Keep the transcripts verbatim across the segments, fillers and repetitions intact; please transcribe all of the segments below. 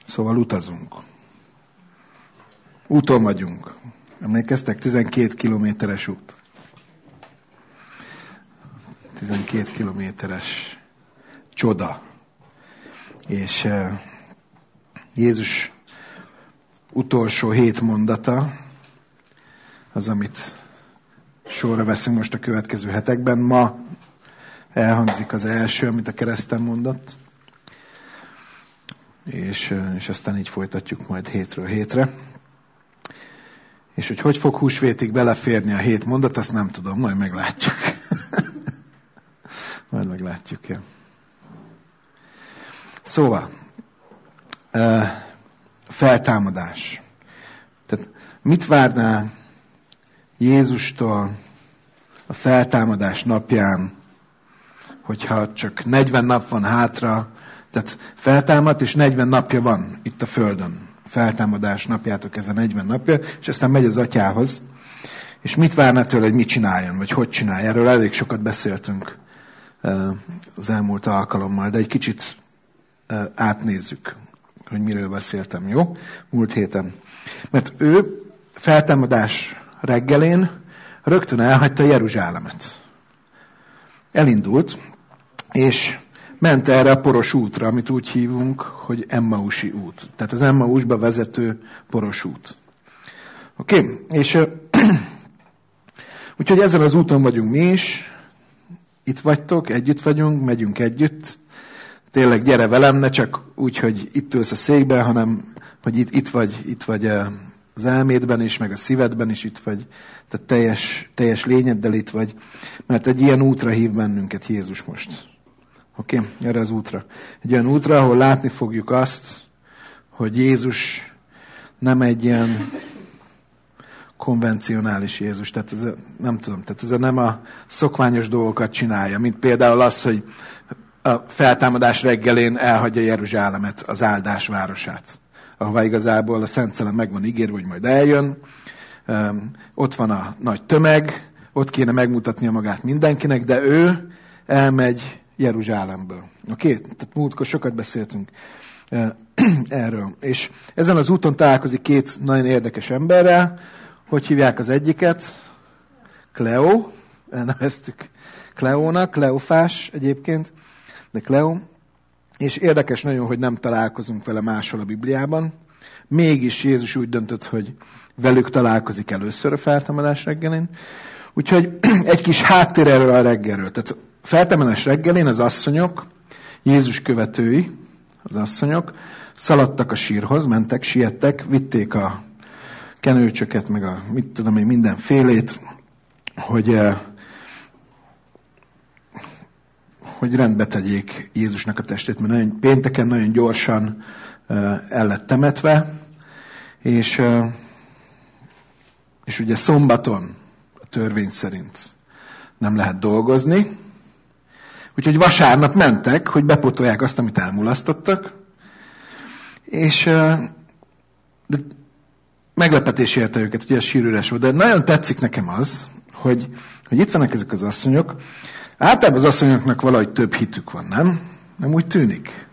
Szóval utazunk. Úton vagyunk. Emlékeztek? tizenkét kilométeres út. tizenkét kilométeres csoda. És uh, Jézus utolsó hét mondata, az, amit sorra veszünk most a következő hetekben. Ma elhangzik az első, amit a kereszten mondott. És, és aztán így folytatjuk majd hétről hétre. És hogy hogy fog húsvétig beleférni a hét mondat, azt nem tudom, majd meglátjuk. majd meglátjuk, ja. Szóval, feltámadás. Tehát mit várnál Jézustól a feltámadás napján, hogyha csak negyven nap van hátra, tehát feltámad, és negyven napja van itt a Földön. Feltámadás napjátok ez a negyven napja, és aztán megy az atyához. És mit várná tőle, hogy mit csináljon, vagy hogy csinálja? Erről elég sokat beszéltünk az elmúlt alkalommal, de egy kicsit átnézzük, hogy miről beszéltem, jó? Múlt héten. Mert ő feltámadás reggelén rögtön elhagyta Jeruzsálemet. Elindult, és ment erre a poros útra, amit úgy hívunk, hogy Emmausi út. Tehát az Emmausba vezető poros út. Oké? Okay? És úgyhogy ezen az úton vagyunk mi is. Itt vagytok, együtt vagyunk, megyünk együtt. Tényleg gyere velem, ne csak úgy, hogy itt ülsz a székben, hanem hogy itt, itt vagy, itt vagy az elmédben is, meg a szívedben is itt vagy. Tehát teljes, teljes lényeddel itt vagy. Mert egy ilyen útra hív bennünket Jézus most. Oké, okay? Erre az útra. Egy olyan útra, ahol látni fogjuk azt, hogy Jézus nem egy ilyen konvencionális Jézus. Tehát ez a, nem tudom, tehát ez a nem a szokványos dolgokat csinálja, mint például az, hogy a feltámadás reggelén elhagyja Jeruzsálemet, az áldás városát, ahová igazából a Szent Szellem meg van ígérve, hogy majd eljön. Um, ott van a nagy tömeg, ott kéne megmutatnia magát mindenkinek, de ő elmegy Jeruzsálemből. Oké? Okay? Tehát múltkor sokat beszéltünk uh, erről. És ezen az úton találkozik két nagyon érdekes emberrel. Hogy hívják az egyiket? Kleó. Elneveztük Kleónak. Kleofás egyébként. De Kleó. És érdekes nagyon, hogy nem találkozunk vele máshol a Bibliában. Mégis Jézus úgy döntött, hogy velük találkozik először a feltámadás reggelén. Úgyhogy egy kis háttér erről a reggelről. Tehát feltámadás reggelén az asszonyok, Jézus követői, az asszonyok, szaladtak a sírhoz, mentek, siettek, vitték a kenőcsöket, meg a mit tudom én, mindenfélét, hogy, hogy rendbe tegyék Jézusnak a testét, mert nagyon, pénteken nagyon gyorsan el lett temetve, és, és ugye szombaton a törvény szerint nem lehet dolgozni, úgyhogy vasárnap mentek, hogy bepotolják azt, amit elmulasztottak, és de meglepetés érte őket, hogy a sír üres volt, de nagyon tetszik nekem az, hogy, hogy itt vannak ezek az asszonyok. Általában az asszonyoknak valahogy több hitük van, nem? Nem úgy tűnik?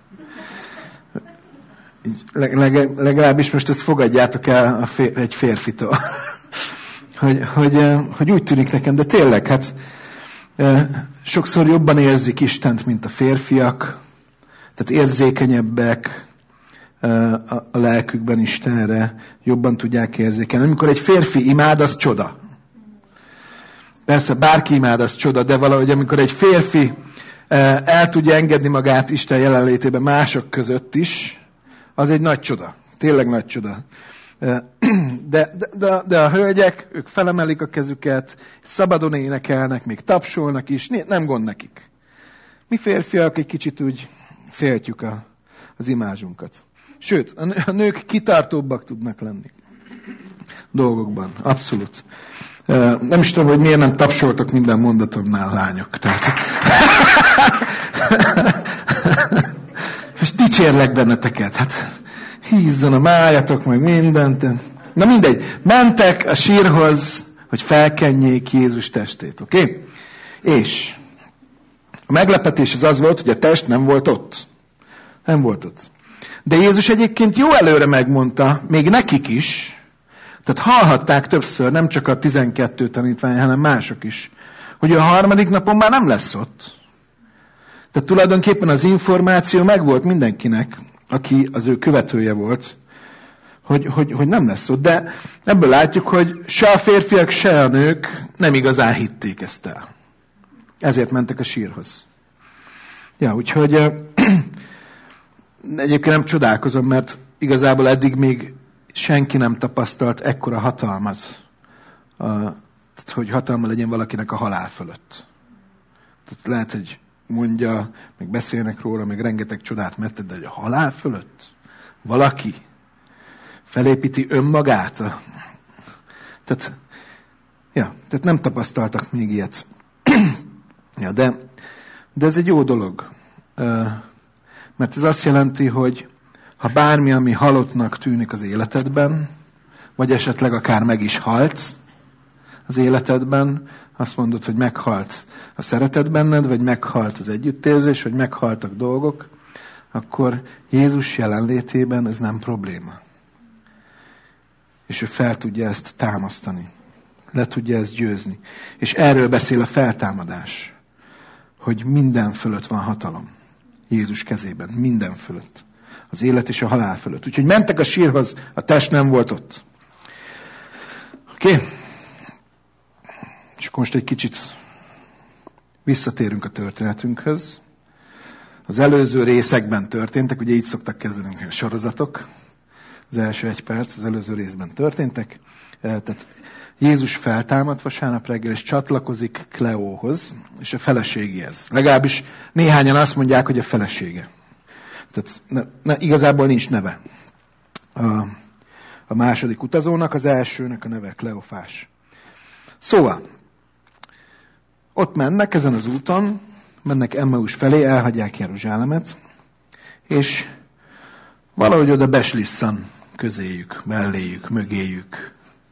Így leg, legalábbis most ezt fogadjátok el a fér, egy férfitől. hogy, hogy, hogy úgy tűnik nekem, de tényleg, hát sokszor jobban érzik Istent, mint a férfiak, tehát érzékenyebbek a lelkükben Istenre, jobban tudják érzékelni. Amikor egy férfi imád, az csoda. Persze bárki imád, az csoda, de valahogy amikor egy férfi el tudja engedni magát Isten jelenlétében mások között is, az egy nagy csoda. Tényleg nagy csoda. De, de, de, de a hölgyek, ők felemelik a kezüket, szabadon énekelnek, még tapsolnak is, nem gond nekik. Mi férfiak egy kicsit úgy féltjük a, az imázsunkat. Sőt, a nők kitartóbbak tudnak lenni dolgokban. Abszolút. Nem is tudom, hogy miért nem tapsoltak minden mondatomnál lányok. Tehát... Most dicsérlek benneteket. Hát hízzon a májatok, meg mindent. Na mindegy. Mentek a sírhoz, hogy felkenjék Jézus testét. Oké? Okay? És a meglepetés az az volt, hogy a test nem volt ott. Nem volt ott. De Jézus egyébként jó előre megmondta, még nekik is, tehát hallhatták többször, nem csak a tizenkettő tanítvány, hanem mások is, hogy a harmadik napon már nem lesz ott. Tehát tulajdonképpen az információ megvolt mindenkinek, aki az ő követője volt, hogy, hogy, hogy nem lesz ott. De ebből látjuk, hogy se a férfiak, se a nők nem igazán hitték ezt el. Ezért mentek a sírhoz. Ja, úgyhogy egyébként nem csodálkozom, mert igazából eddig még senki nem tapasztalt ekkora hatalmat, a, tehát, hogy hatalma legyen valakinek a halál fölött. Tehát lehet, hogy mondja, meg beszélnek róla, meg rengeteg csodát metted, de hogy a halál fölött valaki felépíti önmagát. A, tehát, ja, tehát nem tapasztaltak még ilyet. ja, de, de ez egy jó dolog. Mert ez azt jelenti, hogy ha bármi, ami halottnak tűnik az életedben, vagy esetleg akár meg is halt az életedben, azt mondod, hogy meghalt a szeretet benned, vagy meghalt az együttérzés, vagy meghaltak dolgok, akkor Jézus jelenlétében ez nem probléma. És ő fel tudja ezt támasztani. Le tudja ezt győzni. És erről beszél a feltámadás, hogy minden fölött van hatalom. Jézus kezében, minden fölött. Az élet és a halál fölött. Úgyhogy mentek a sírhoz, a test nem volt ott. Oké? Okay? És akkor most egy kicsit visszatérünk a történetünkhöz. Az előző részekben történtek, ugye így szoktak kezdeni a sorozatok. Az első egy perc az előző részben történtek. Tehát Jézus feltámadt vasárnap reggel, és csatlakozik Kleóhoz, és a feleségéhez. Legalábbis néhányan azt mondják, hogy a felesége. Tehát ne, ne, igazából nincs neve. A, a második utazónak, az elsőnek a neve Kleofás. Szóval, ott mennek ezen az úton, mennek Emmaus felé, elhagyják Jeruzsálemet, és valahogy oda beslisszan közéjük, melléjük, mögéjük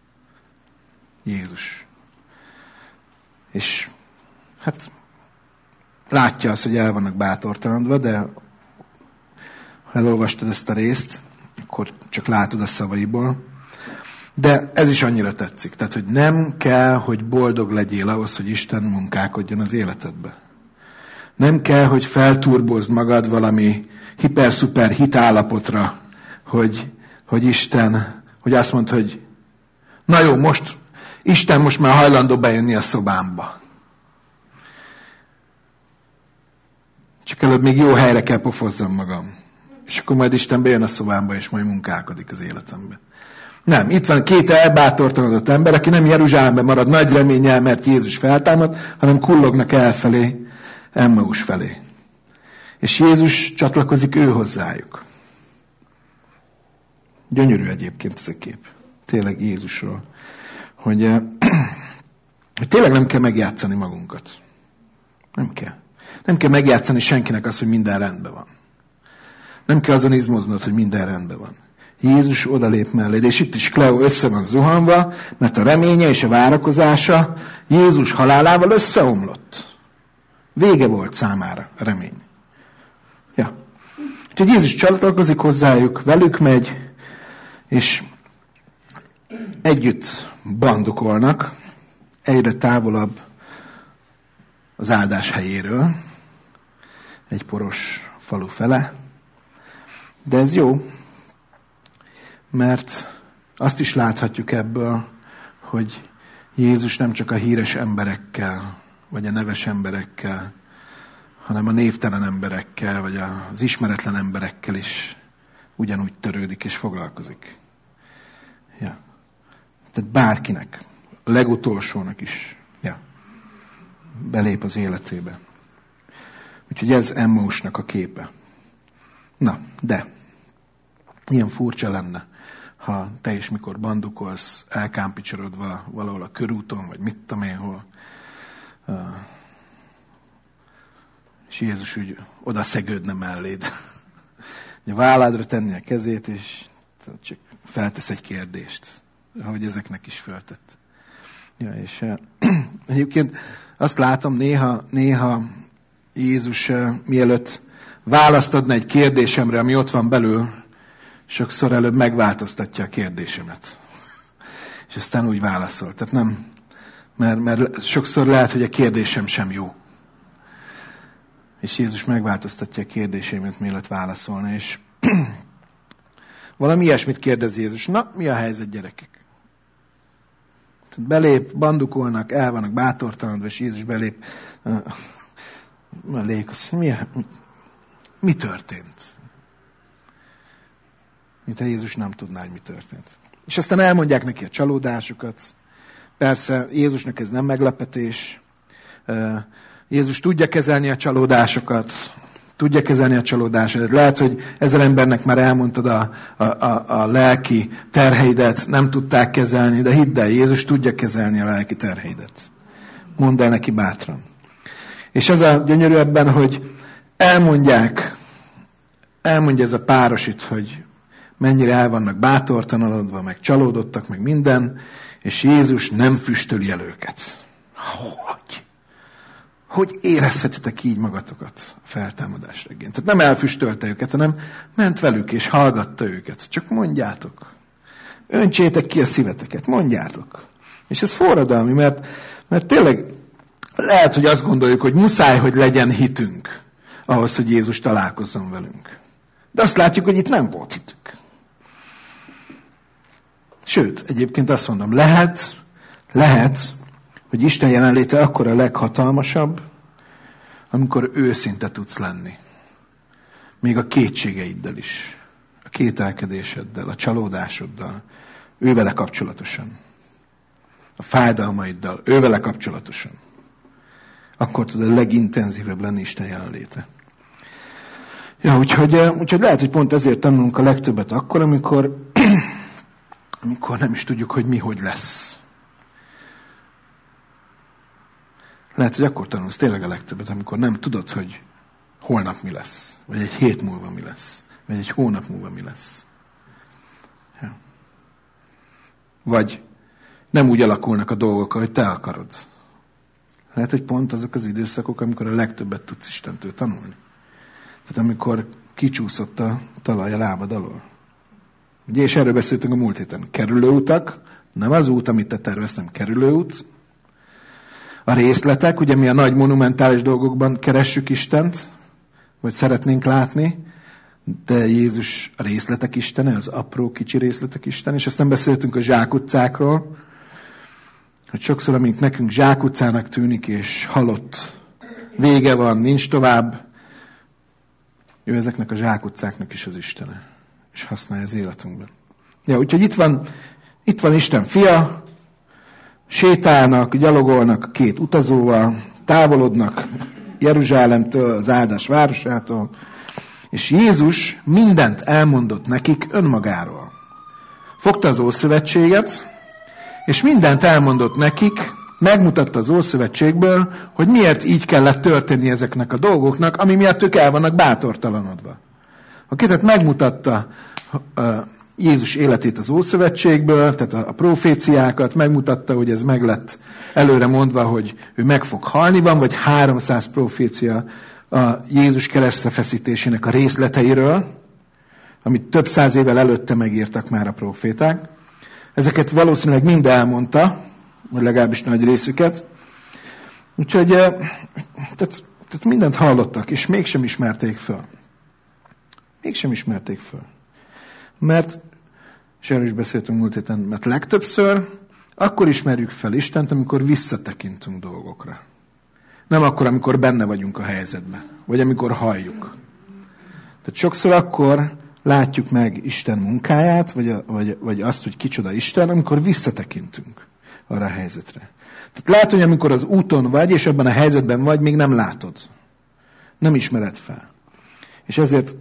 Jézus. És hát látja azt, hogy el vannak bátortalanodva, de ha elolvastad ezt a részt, akkor csak látod a szavaiból. De ez is annyira tetszik. Tehát, hogy nem kell, hogy boldog legyél ahhoz, hogy Isten munkálkodjon az életedbe. Nem kell, hogy felturbozd magad valami hiper-szuper hitállapotra, hogy, hogy Isten, hogy azt mondd, hogy na jó, most Isten most már hajlandó bejönni a szobámba. Csak előbb még jó helyre kell pofozzam magam. És akkor majd Isten bejön a szobámba, és majd munkálkodik az életembe. Nem, itt van két elbátortalanodott ember, aki nem Jeruzsálemben marad nagy reménnyel, mert Jézus feltámad, hanem kullognak elfelé, Emmaus felé. És Jézus csatlakozik ő hozzájuk. Gyönyörű egyébként ez a kép. Tényleg Jézusról. Hogy, hogy tényleg nem kell megjátszani magunkat. Nem kell. Nem kell megjátszani senkinek azt, hogy minden rendben van. Nem kell azon izmoznod, hogy minden rendben van. Jézus odalép melléd, és itt is Kleó össze van zuhanva, mert a reménye és a várakozása Jézus halálával összeomlott. Vége volt számára a remény. Ja. Úgyhogy Jézus csatlakozik hozzájuk, velük megy, és együtt bandukolnak, egyre távolabb az áldás helyéről, egy poros falu fele. De ez jó, mert azt is láthatjuk ebből, hogy Jézus nem csak a híres emberekkel, vagy a neves emberekkel, hanem a névtelen emberekkel, vagy az ismeretlen emberekkel is ugyanúgy törődik és foglalkozik. Ja. Tehát bárkinek, a legutolsónak is, ja, belép az életébe. Úgyhogy ez Emmausnak a képe. Na, de ilyen furcsa lenne, ha te is mikor bandukolsz, elkámpicsorodva valahol a körúton, vagy mit tudom én hol, uh, és Jézus úgy oda szegődne melléd. A válládra tenni a kezét, és csak feltesz egy kérdést, ahogy ezeknek is feltett. Ja, és uh, egyébként azt látom, néha, néha Jézus uh, mielőtt választ adna egy kérdésemre, ami ott van belül, sokszor előbb megváltoztatja a kérdésemet. És aztán úgy válaszol. Tehát nem, mert, mert sokszor lehet, hogy a kérdésem sem jó. És Jézus megváltoztatja a kérdésemet, mielőtt válaszolna. És valami ilyesmit kérdez Jézus. Na, mi a helyzet, gyerekek? Belép, bandukolnak, el vannak bátortalanodva, és Jézus belép. Belép, azt mi, mi, mi történt? Mintha Jézus nem tudná, hogy mi történt. És aztán elmondják neki a csalódásukat. Persze, Jézusnak ez nem meglepetés. Jézus tudja kezelni a csalódásokat. Tudja kezelni a csalódásokat. Lehet, hogy ezer embernek már elmondtad a, a, a, a lelki terheidet, nem tudták kezelni, de hidd el, Jézus tudja kezelni a lelki terheidet. Mondd el neki bátran. És az a gyönyörű ebben, hogy elmondják, elmondja ez a páros itt, hogy mennyire el vannak bátortalanodva, meg csalódottak, meg minden, és Jézus nem füstöli el őket. Hogy? Hogy érezhetitek így magatokat a feltámadás reggén? Tehát nem elfüstölte őket, hanem ment velük és hallgatta őket. Csak mondjátok. Öntsétek ki a szíveteket, mondjátok. És ez forradalmi, mert, mert tényleg lehet, hogy azt gondoljuk, hogy muszáj, hogy legyen hitünk ahhoz, hogy Jézus találkozzon velünk. De azt látjuk, hogy itt nem volt hitük. Sőt, egyébként azt mondom, lehet, lehet, hogy Isten jelenléte akkor a leghatalmasabb, amikor őszinte tudsz lenni. Még a kétségeiddel is. A kételkedéseddel, a csalódásoddal. Ővele kapcsolatosan. A fájdalmaiddal. Ővele kapcsolatosan. Akkor tud a legintenzívebb lenni Isten jelenléte. Ja, úgyhogy, úgyhogy lehet, hogy pont ezért tanulunk a legtöbbet akkor, amikor, amikor nem is tudjuk, hogy mi hogy lesz. Lehet, hogy akkor tanulsz tényleg a legtöbbet, amikor nem tudod, hogy holnap mi lesz, vagy egy hét múlva mi lesz, vagy egy hónap múlva mi lesz. Ja. Vagy nem úgy alakulnak a dolgok, ahogy te akarod. Lehet, hogy pont azok az időszakok, amikor a legtöbbet tudsz Istentől tanulni. Tehát amikor kicsúszott a talaj a lábad alól. Ugye, és erről beszéltünk a múlt héten. Kerülőutak, nem az út, amit te tervez, nem kerülőút. A részletek, ugye mi a nagy monumentális dolgokban keressük Istent, vagy szeretnénk látni, de Jézus a részletek istene, az apró kicsi részletek istene, és aztán beszéltünk a zsákutcákról, hogy sokszor, amint nekünk zsákutcának tűnik, és halott vége van, nincs tovább, ő ezeknek a zsákutcáknak is az istene, és használja az életünkben. Ja, úgyhogy itt van, itt van Isten fia, sétálnak, gyalogolnak a két utazóval, távolodnak Jeruzsálemtől, az áldás városától, és Jézus mindent elmondott nekik önmagáról. Fogta az Ószövetséget, és mindent elmondott nekik, megmutatta az Ószövetségből, hogy miért így kellett történni ezeknek a dolgoknak, ami miatt ők el vannak bátortalanodva. Oké, tehát megmutatta Jézus életét az Ószövetségből, tehát a proféciákat, megmutatta, hogy ez meg lett előre mondva, hogy ő meg fog halni, van, vagy háromszáz profécia a Jézus keresztre feszítésének a részleteiről, amit több száz évvel előtte megírtak már a proféták. Ezeket valószínűleg mind elmondta, vagy legalábbis nagy részüket. Úgyhogy tehát, tehát mindent hallottak, és mégsem ismerték föl. Mégsem ismerték föl. Mert, és erről is beszéltünk múlt héten, mert legtöbbször akkor ismerjük fel Istent, amikor visszatekintünk dolgokra. Nem akkor, amikor benne vagyunk a helyzetben, vagy amikor halljuk. Tehát sokszor akkor látjuk meg Isten munkáját, vagy, a, vagy, vagy azt, hogy kicsoda Isten, amikor visszatekintünk arra a helyzetre. Tehát lehet, hogy amikor az úton vagy, és abban a helyzetben vagy, még nem látod. Nem ismered fel. És ezért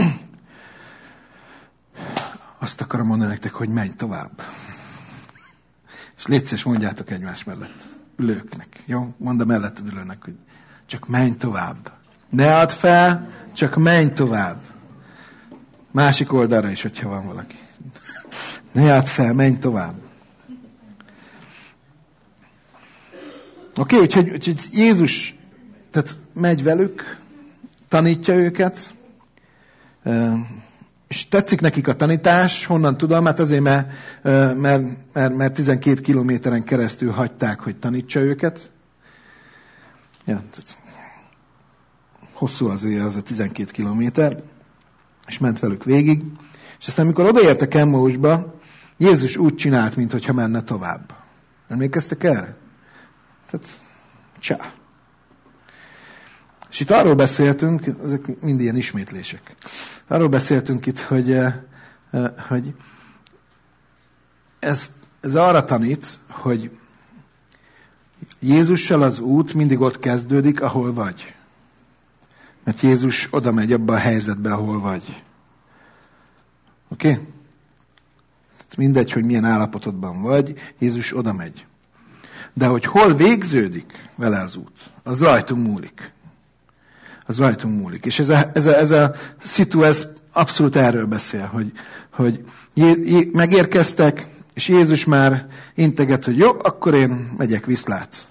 azt akarom mondani nektek, hogy menj tovább. És légy szíves, mondjátok egymás mellett. Ülőknek. Jó? Mondd a melletted ülőnek, hogy csak menj tovább. Ne add fel, csak menj tovább. Másik oldalra is, hogyha van valaki. Ne add fel, menj tovább. Oké, okay, úgyhogy, úgyhogy Jézus tehát megy velük, tanítja őket, És tetszik nekik a tanítás, honnan tudom? Hát azért, mert, mert, mert, mert tizenkét kilométeren keresztül hagyták, hogy tanítsa őket. Ja, hosszú azért az a tizenkét kilométer, és ment velük végig. És aztán, amikor odaértek Emmausba, Jézus úgy csinált, mintha menne tovább. Emlékeztek erre? Tehát, csá. És itt arról beszéltünk, ezek mind ilyen ismétlések. Arról beszéltünk itt, hogy, hogy ez, ez arra tanít, hogy Jézussal az út mindig ott kezdődik, ahol vagy. Mert Jézus oda megy abba a helyzetbe, ahol vagy. Oké? Okay? Mindegy, hogy milyen állapotodban vagy, Jézus oda megy. De hogy hol végződik vele az út, az rajtunk múlik. Az rajtunk múlik. És ez a, ez a, ez a szitu, ez abszolút erről beszél, hogy, hogy jé, jé, megérkeztek, és Jézus már integet, hogy jó, akkor én megyek, viszlát.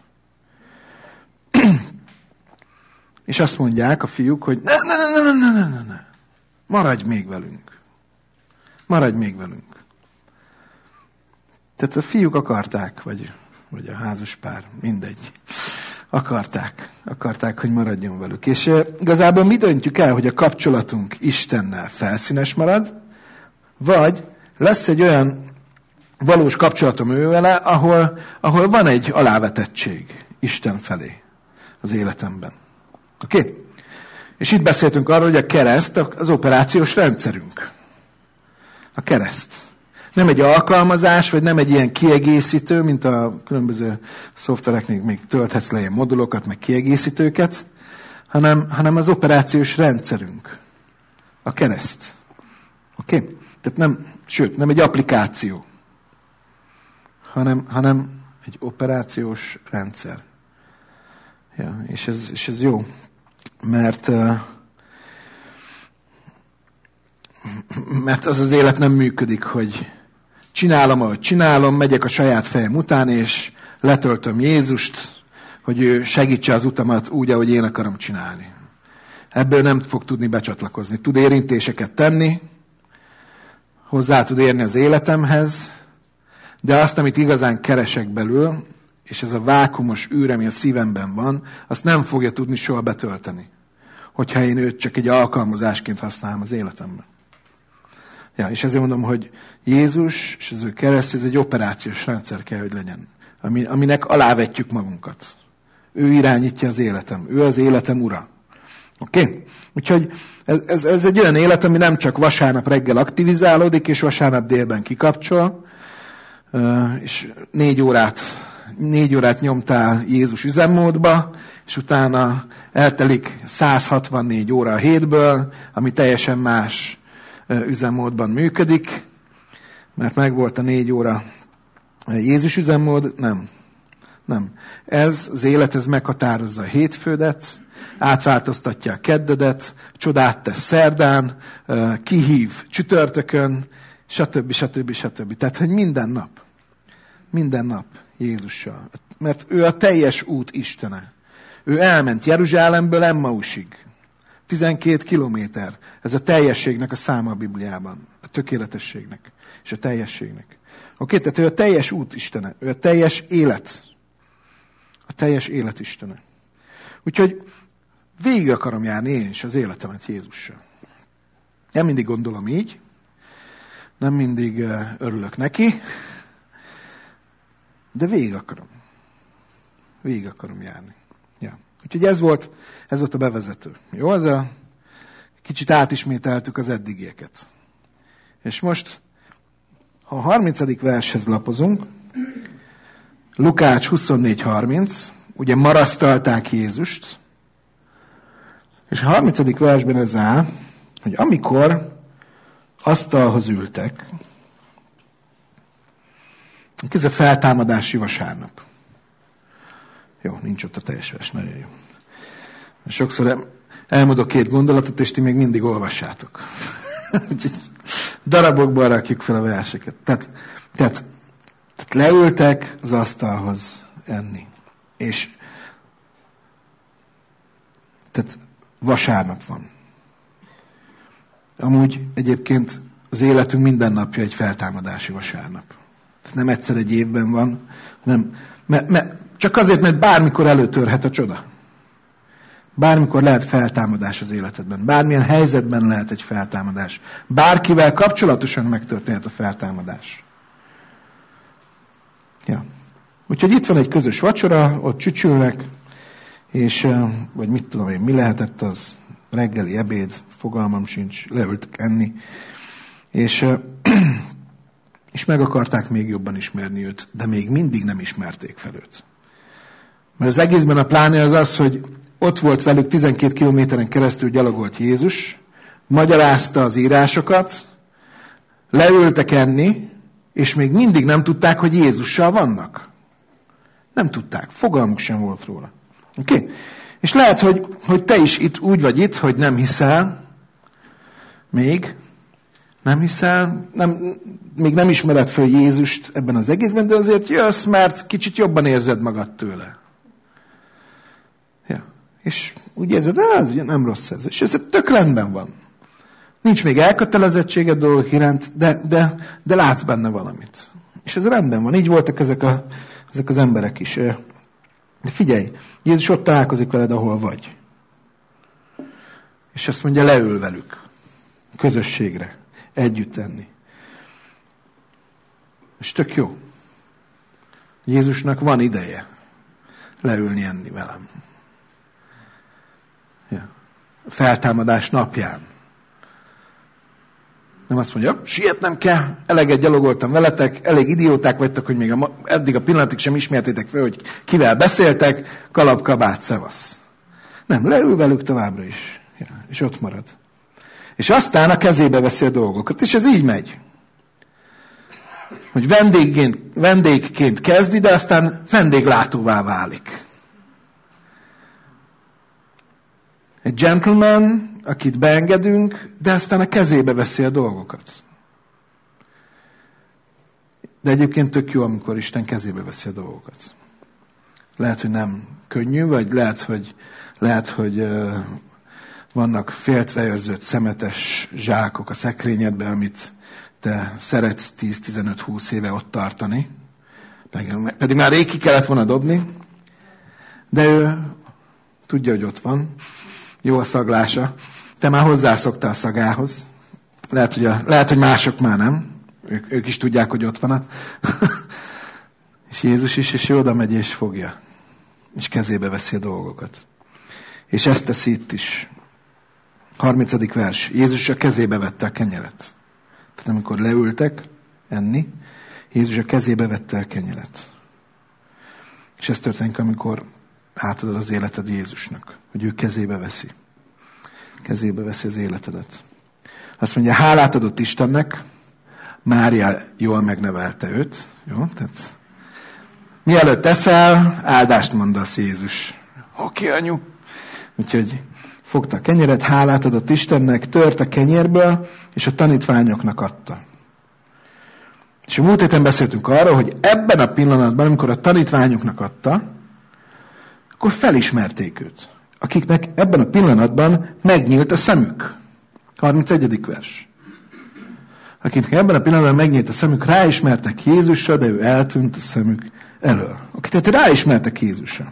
És azt mondják a fiúk, hogy ne, ne, ne, ne, ne, ne, ne, ne. Maradj még velünk. Maradj még velünk. Tehát a fiúk akarták, vagy, vagy a házas pár, mindegy. Akarták, akarták, hogy maradjon velük. És igazából mi döntjük el, hogy a kapcsolatunk Istennel felszínes marad, vagy lesz egy olyan valós kapcsolatom ő vele, ahol, ahol van egy alávetettség Isten felé az életemben. Oké? Okay? És itt beszéltünk arról, hogy a kereszt az operációs rendszerünk. A kereszt. Nem egy alkalmazás, vagy nem egy ilyen kiegészítő, mint a különböző szoftvereknél még tölthetsz le ilyen modulokat, meg kiegészítőket, hanem, hanem az operációs rendszerünk. A kereszt. Oké? Okay? Tehát nem, sőt, nem egy applikáció, hanem, hanem egy operációs rendszer. Ja, és, ez, és ez jó, mert, mert az az élet nem működik, hogy csinálom, ahogy csinálom, megyek a saját fejem után, és letöltöm Jézust, hogy ő segítse az utamat úgy, ahogy én akarom csinálni. Ebből nem fog tudni becsatlakozni. Tud érintéseket tenni, hozzá tud érni az életemhez, de azt, amit igazán keresek belül, és ez a vákumos űr, ami a szívemben van, azt nem fogja tudni soha betölteni, hogyha én őt csak egy alkalmazásként használom az életemben. Ja, és ezért mondom, hogy Jézus és az ő kereszt, ez egy operációs rendszer kell, hogy legyen, ami, aminek alávetjük magunkat. Ő irányítja az életem, ő az életem ura. Oké? Okay? Úgyhogy ez, ez, ez egy olyan élet, ami nem csak vasárnap reggel aktivizálódik, és vasárnap délben kikapcsol, és négy órát, négy órát nyomtál Jézus üzemmódba, és utána eltelik száz hatvannégy óra a hétből, ami teljesen más üzemmódban működik, mert megvolt a négy óra Jézus üzemmód. Nem. Nem. Ez az élet, ez meghatározza a hétfődet, átváltoztatja a keddedet, csodát tesz szerdán, kihív csütörtökön, stb. stb. stb. Tehát, hogy minden nap. Minden nap Jézussal. Mert ő a teljes út Istene. Ő elment Jeruzsálemből Emmausig. tizenkét kilométer. Ez a teljességnek a száma a Bibliában. A tökéletességnek és a teljességnek. Oké, tehát ő a teljes út Istene. Ő a teljes élet. A teljes élet Istene. Úgyhogy végig akarom járni én is az életemet Jézussal. Nem mindig gondolom így. Nem mindig örülök neki. De végig akarom. Végig akarom járni. Ja. Úgyhogy ez volt, ez volt a bevezető. Jó, az a kicsit átismételtük az eddigieket. És most, ha a harmincadik vershez lapozunk, Lukács huszonnégy harminc, ugye marasztalták Jézust, és a harmincadik versben ez áll, hogy amikor asztalhoz ültek, ez a feltámadási vasárnap. Jó, nincs ott a teljes vers, nagyon jó. Sokszor elmondok két gondolatot, és ti még mindig olvassátok. Darabokban rakjuk fel a verseket. Tehát, tehát, tehát leültek az asztalhoz enni. És tehát vasárnap van. Amúgy egyébként az életünk minden napja egy feltámadási vasárnap. Nem egyszer egy évben van, hanem me, me, csak azért, mert bármikor előtörhet a csoda. Bármikor lehet feltámadás az életedben. Bármilyen helyzetben lehet egy feltámadás. Bárkivel kapcsolatosan megtörténhet a feltámadás. Ja. Úgyhogy itt van egy közös vacsora, ott csücsülnek, és, vagy mit tudom én, mi lehetett az reggeli ebéd, fogalmam sincs, leültek enni, és, és meg akarták még jobban ismerni őt, de még mindig nem ismerték fel őt. Mert az egészben a pláne az az, hogy ott volt velük tizenkét kilométeren keresztül gyalogolt Jézus, magyarázta az írásokat, leültek enni, és még mindig nem tudták, hogy Jézussal vannak. Nem tudták, fogalmuk sem volt róla. Oké? Okay? És lehet, hogy, hogy te is itt úgy vagy itt, hogy nem hiszel, még nem hiszel, nem, még nem ismered föl Jézust ebben az egészben, de azért jössz, mert kicsit jobban érzed magad tőle. Ja. És úgy érzed, ez ugye nem rossz ez. És ez tök rendben van. Nincs még elkötelezettséged dolgok iránt, de, de, de látsz benne valamit. És ez rendben van. Így voltak ezek, a, ezek az emberek is. De figyelj, Jézus ott találkozik veled, ahol vagy. És azt mondja, leül velük. Közösségre. Együtt enni. És tök jó. Jézusnak van ideje leülni enni velem. Ja. A feltámadás napján. Nem azt mondja, sietnem kell, eleget gyalogoltam veletek, elég idióták vagytok, hogy még a, eddig a pillanatig sem ismertétek fel, hogy kivel beszéltek, kalap, kabát, szevasz. Nem, leül velük továbbra is. Ja, és ott marad. És aztán a kezébe veszi a dolgokat, és ez így megy. Hogy vendégként, vendégként kezdi, de aztán vendéglátóvá válik. Egy gentleman, akit beengedünk, de aztán a kezébe veszi a dolgokat. De egyébként tök jó, amikor Isten kezébe veszi a dolgokat. Lehet, hogy nem könnyű, vagy lehet, hogy, lehet, hogy uh, vannak féltve őrzött szemetes zsákok a szekrényedben, amit te szeretsz tíz-tizenöt-húsz éve ott tartani. Pedig már rég ki kellett volna dobni, de ő tudja, hogy ott van. Jó a szaglása. Te már hozzászoktál a szagához. Lehet, hogy, a, lehet, hogy mások már nem. Ők, ők is tudják, hogy ott van. A és Jézus is, és ő oda megy és fogja. És kezébe veszi a dolgokat. És ezt teszi itt is. harmincadik vers. Jézus a kezébe vette a kenyeret. Tehát amikor leültek enni, Jézus a kezébe vette a kenyeret. És ez történik, amikor átadod az életed Jézusnak. Hogy ő kezébe veszi. Kezébe veszi az életedet. Azt mondja, hálát adott Istennek, Mária jól megnevelte őt. Jó? Tehát, mielőtt eszel, áldást mondasz Jézus. Oké, anyu. Úgyhogy fogta a kenyeret, hálát adott Istennek, tört a kenyérből, és a tanítványoknak adta. És a múlt héten beszéltünk arról, hogy ebben a pillanatban, amikor a tanítványoknak adta, akkor felismerték őt. Akiknek ebben a pillanatban megnyílt a szemük. harmincegyedik vers. Akiknek ebben a pillanatban megnyílt a szemük, ráismertek Jézusra, de ő eltűnt a szemük elől. Akik tehát ráismertek Jézusra.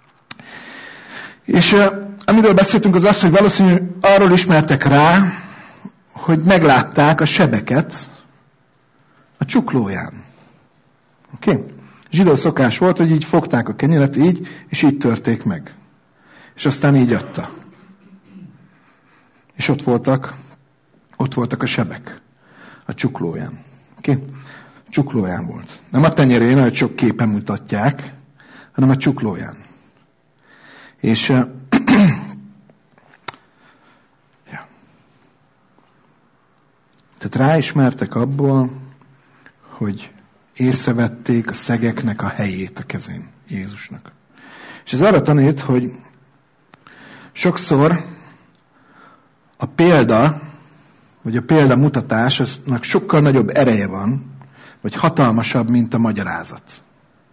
És uh, amiről beszéltünk az az, hogy valószínű arról ismertek rá, hogy meglátták a sebeket a csuklóján. Oké? Okay? Zsidó szokás volt, hogy így fogták a kenyeret, így, és így törték meg. És aztán így adta. És ott voltak, ott voltak a sebek a csuklóján. Oké? Okay? Csuklóján volt. Nem a tenyerén, ahogy sok képen mutatják, hanem a csuklóján. És uh, ja. Tehát ráismertek abból, hogy észrevették a szegeknek a helyét a kezén Jézusnak. És ez arra tanít, hogy sokszor a példa, vagy a példamutatásnak sokkal nagyobb ereje van, vagy hatalmasabb, mint a magyarázat.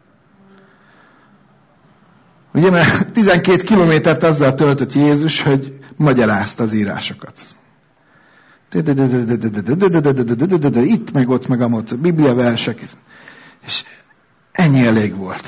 Ugye, mert tizenkét kilométert azzal töltött Jézus, hogy magyarázta az írásokat. itt meg ott meg amott, Biblia versek. És ennyi elég volt.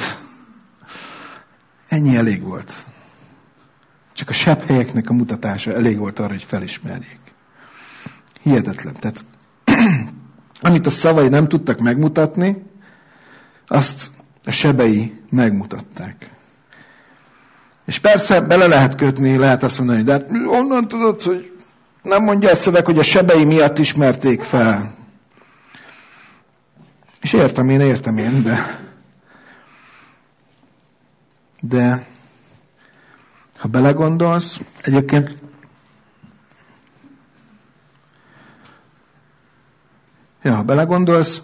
Ennyi elég volt. Csak a sebb helyeknek a mutatása elég volt arra, hogy felismerjék. Hihetetlen. Tehát, amit a szavai nem tudtak megmutatni, azt a sebei megmutatták. És persze bele lehet kötni, lehet azt mondani, de hát onnan tudod, hogy nem mondja a szöveg, hogy a sebei miatt ismerték fel. És értem én, értem én, de de ha belegondolsz, egyébként ja, ha belegondolsz,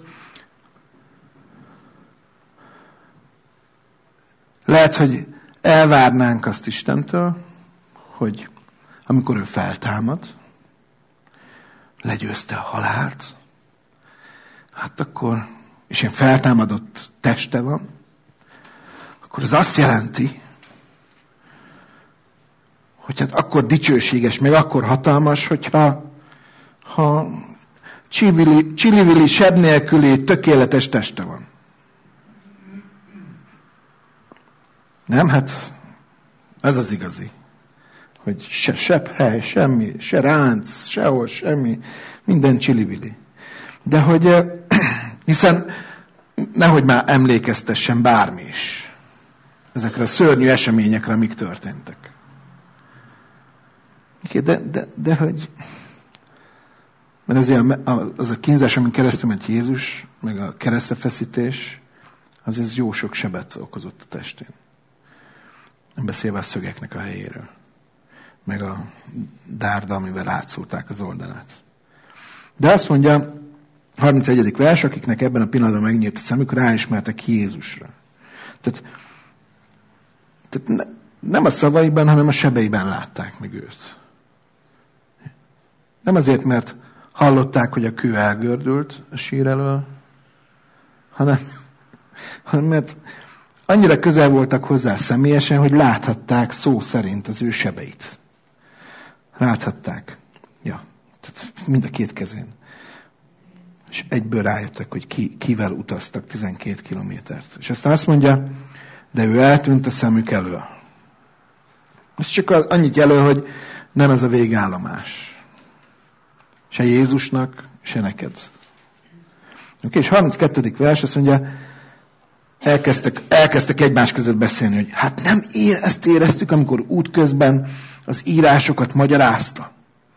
lehet, hogy elvárnánk azt Istentől, hogy amikor ő feltámad, legyőzte a halált, hát akkor, és ilyen feltámadott teste van, akkor az azt jelenti, hogy hát akkor dicsőséges, meg akkor hatalmas, hogyha ha csivili, csillivili, seb nélküli, tökéletes teste van. Nem? Hát ez az igazi. Hogy se sebb hely, semmi, se ránc, sehol, semmi, minden csillivili. De hogy, hiszen nehogy már emlékeztessen bármi is ezekre a szörnyű eseményekre, amik történtek. De, de, de hogy... Mert az, ilyen, az a kínzás, amin keresztül ment Jézus, meg a keresztrefeszítés, az ez jó sok sebet okozott a testén. Nem beszélve a szögeknek a helyéről. Meg a dárda, amivel átszúrták az oldalát. De azt mondja, harmincegyedik vers, akiknek ebben a pillanatban megnyílt a szemük, ráismertek Jézusra. Tehát, tehát ne, nem a szavaiban, hanem a sebeiben látták meg őt. Nem azért, mert hallották, hogy a kő elgördült a sír elől, hanem, hanem mert annyira közel voltak hozzá személyesen, hogy láthatták szó szerint az ő sebeit. Láthatták. Ja, tehát mind a két kezén. És egyből rájöttek, hogy ki, kivel utaztak tizenkét kilométert. És aztán azt mondja, de ő eltűnt a szemük elől. Ez csak annyit jelöl, hogy nem ez a végállomás. Se Jézusnak, se neked. Okay, és harminckettedik vers azt mondja, elkezdtek, elkezdtek egymás között beszélni, hogy hát nem ér, ezt éreztük, amikor útközben az írásokat magyarázta.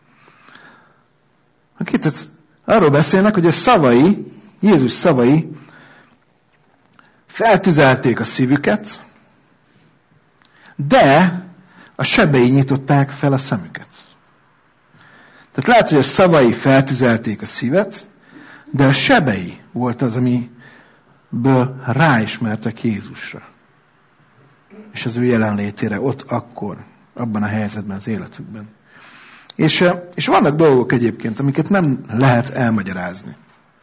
Okay, tehát arról beszélnek, hogy a szavai, Jézus szavai feltüzelték a szívüket, de a sebei nyitották fel a szemüket. Tehát lehet, hogy a szavai feltüzelték a szívet, de a sebei volt az, amiből ráismertek Jézusra. És az ő jelenlétére ott akkor, abban a helyzetben, az életükben. És, és vannak dolgok egyébként, amiket nem lehet elmagyarázni.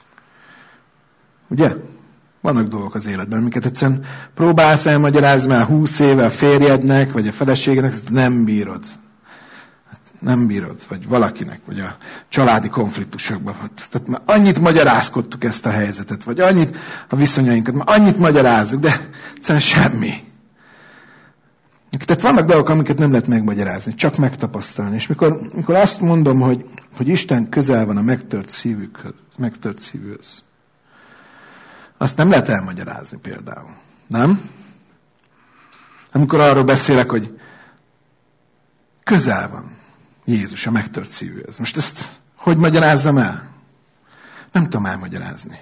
Ugye? Vannak dolgok az életben, amiket egyszerűen próbálsz elmagyarázni már húsz éve a férjednek, vagy a feleségednek, ezt nem bírod. Nem bírod, vagy valakinek, vagy a családi konfliktusokban. Tehát már annyit magyarázkodtuk ezt a helyzetet, vagy annyit a viszonyainkat, már annyit magyarázzuk, de egyszerűen semmi. Tehát vannak dolgok, amiket nem lehet megmagyarázni, csak megtapasztalni. És mikor, mikor azt mondom, hogy, hogy Isten közel van a megtört szívükhöz, megtört szívűhöz, azt nem lehet elmagyarázni például. Nem? Amikor arról beszélek, hogy közel van Jézus a megtört szívűhöz. Most ezt hogy magyarázzam el? Nem tudom elmagyarázni.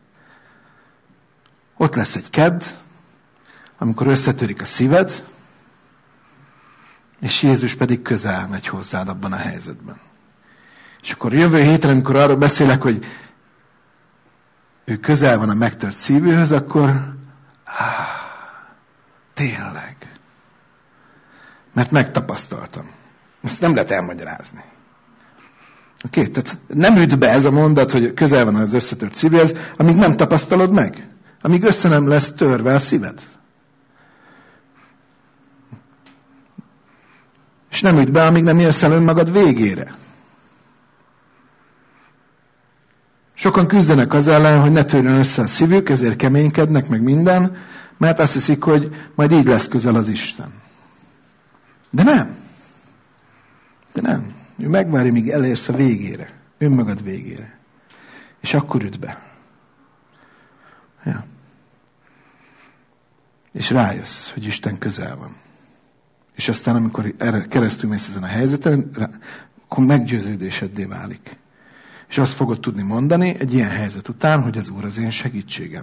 Ott lesz egy kedd, amikor összetörik a szíved, és Jézus pedig közel megy hozzád abban a helyzetben. És akkor jövő héten, amikor arról beszélek, hogy ő közel van a megtört szívűhöz, akkor áh, tényleg. Mert megtapasztaltam. Ezt nem lehet elmagyarázni. Oké, okay, tehát nem üt be ez a mondat, hogy közel van az összetört szívűhöz, amíg nem tapasztalod meg. Amíg össze nem lesz törve a szíved. És nem üt be, amíg nem érsz el önmagad végére. Sokan küzdenek az ellen, hogy ne törjön össze a szívük, ezért keménykednek, meg minden, mert azt hiszik, hogy majd így lesz közel az Isten. De nem. De nem. Ő megvárja, míg elérsz a végére. Önmagad végére. És akkor üt be. Ja. És rájössz, hogy Isten közel van. És aztán, amikor erre keresztül mész ezen a helyzeten, akkor meggyőződéseddé válik. És azt fogod tudni mondani egy ilyen helyzet után, hogy az Úr az én segítségem.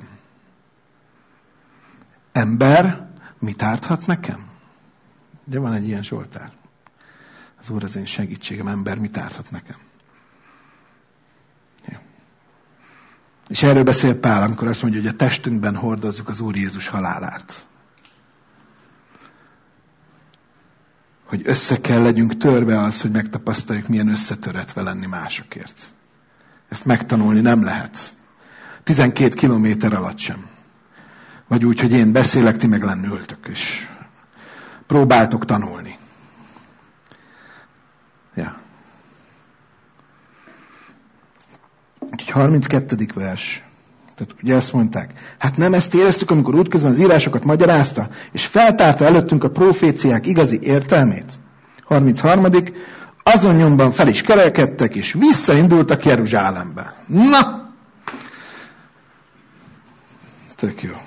Ember, mit árthat nekem? Ugye van egy ilyen Zsoltár. Az Úr az én segítségem, ember, mit árthat nekem? Ja. És erről beszél Pál, amikor azt mondja, hogy a testünkben hordozzuk az Úr Jézus halálát. Hogy össze kell legyünk törve az, hogy megtapasztaljuk, milyen összetöretve lenni másokért. Ezt megtanulni nem lehet. tizenkét kilométer alatt sem. Vagy úgy, hogy én beszélek, ti meg lennültök, és próbáltok tanulni. Ja. Úgyhogy harminckettedik vers. Tehát ugye ezt mondták. Hát nem ezt éreztük, amikor útközben az írásokat magyarázta, és feltárta előttünk a proféciák igazi értelmét. harmincharmadik Azon nyomban fel is kerekedtek, és visszaindultak Jeruzsálembe. Na! Tök jó.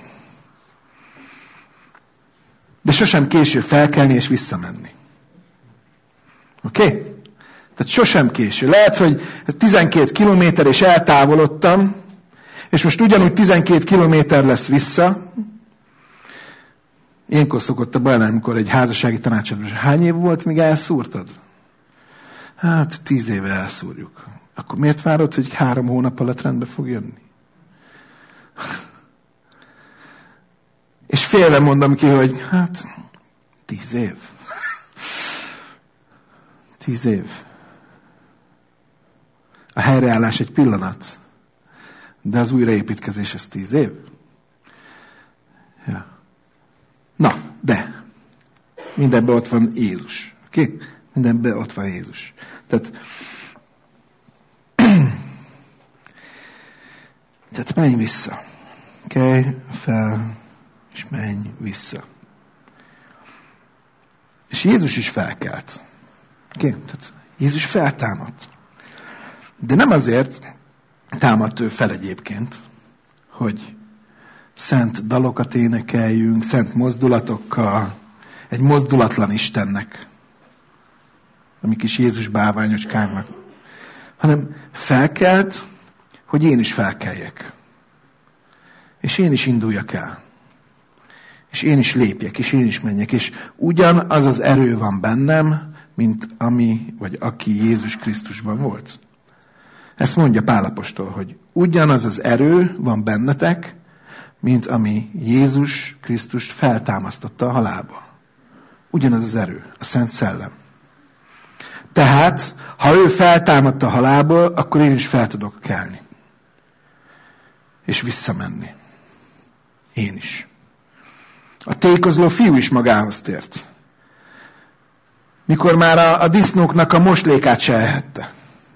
De sosem késő felkelni és visszamenni. Oké? Okay? Tehát sosem késő. Lehet, hogy tizenkét kilométer és eltávolodtam, és most ugyanúgy tizenkét kilométer lesz vissza. Ilyenkor szokott a baj lenni, amikor egy házassági tanácsadó. Hány év volt, míg elszúrtad? Hát tíz éve elszúrjuk. Akkor miért várod, hogy három hónap alatt rendbe fog jönni? És félve mondom ki, hogy hát tíz év. Tíz év. A helyreállás egy pillanat. De az újraépítkezés az tíz év. Ja. Na, de mindenben ott van Jézus. Oké? Okay? Mindenben ott van Jézus. Tehát, tehát menj vissza. Oké? Okay? Fel, és menj vissza. És Jézus is felkelt. Oké? Okay? Tehát Jézus feltámadt. De nem azért támadt ő fel egyébként, hogy szent dalokat énekeljünk, szent mozdulatokkal, egy mozdulatlan Istennek, a mi kis Jézus bálványocskánknak, hanem felkelt, hogy én is felkeljek. És én is induljak el. És én is lépjek, és én is menjek. És ugyanaz az erő van bennem, mint ami, vagy aki Jézus Krisztusban volt. Ezt mondja Pál apostol, hogy ugyanaz az erő van bennetek, mint ami Jézus Krisztust feltámasztotta a halálba. Ugyanaz az erő, a Szent Szellem. Tehát, ha ő feltámadta a halálból, akkor én is fel tudok kelni. És visszamenni. Én is. A tékozló fiú is magához tért. Mikor már a, a disznóknak a moslékát se ehette.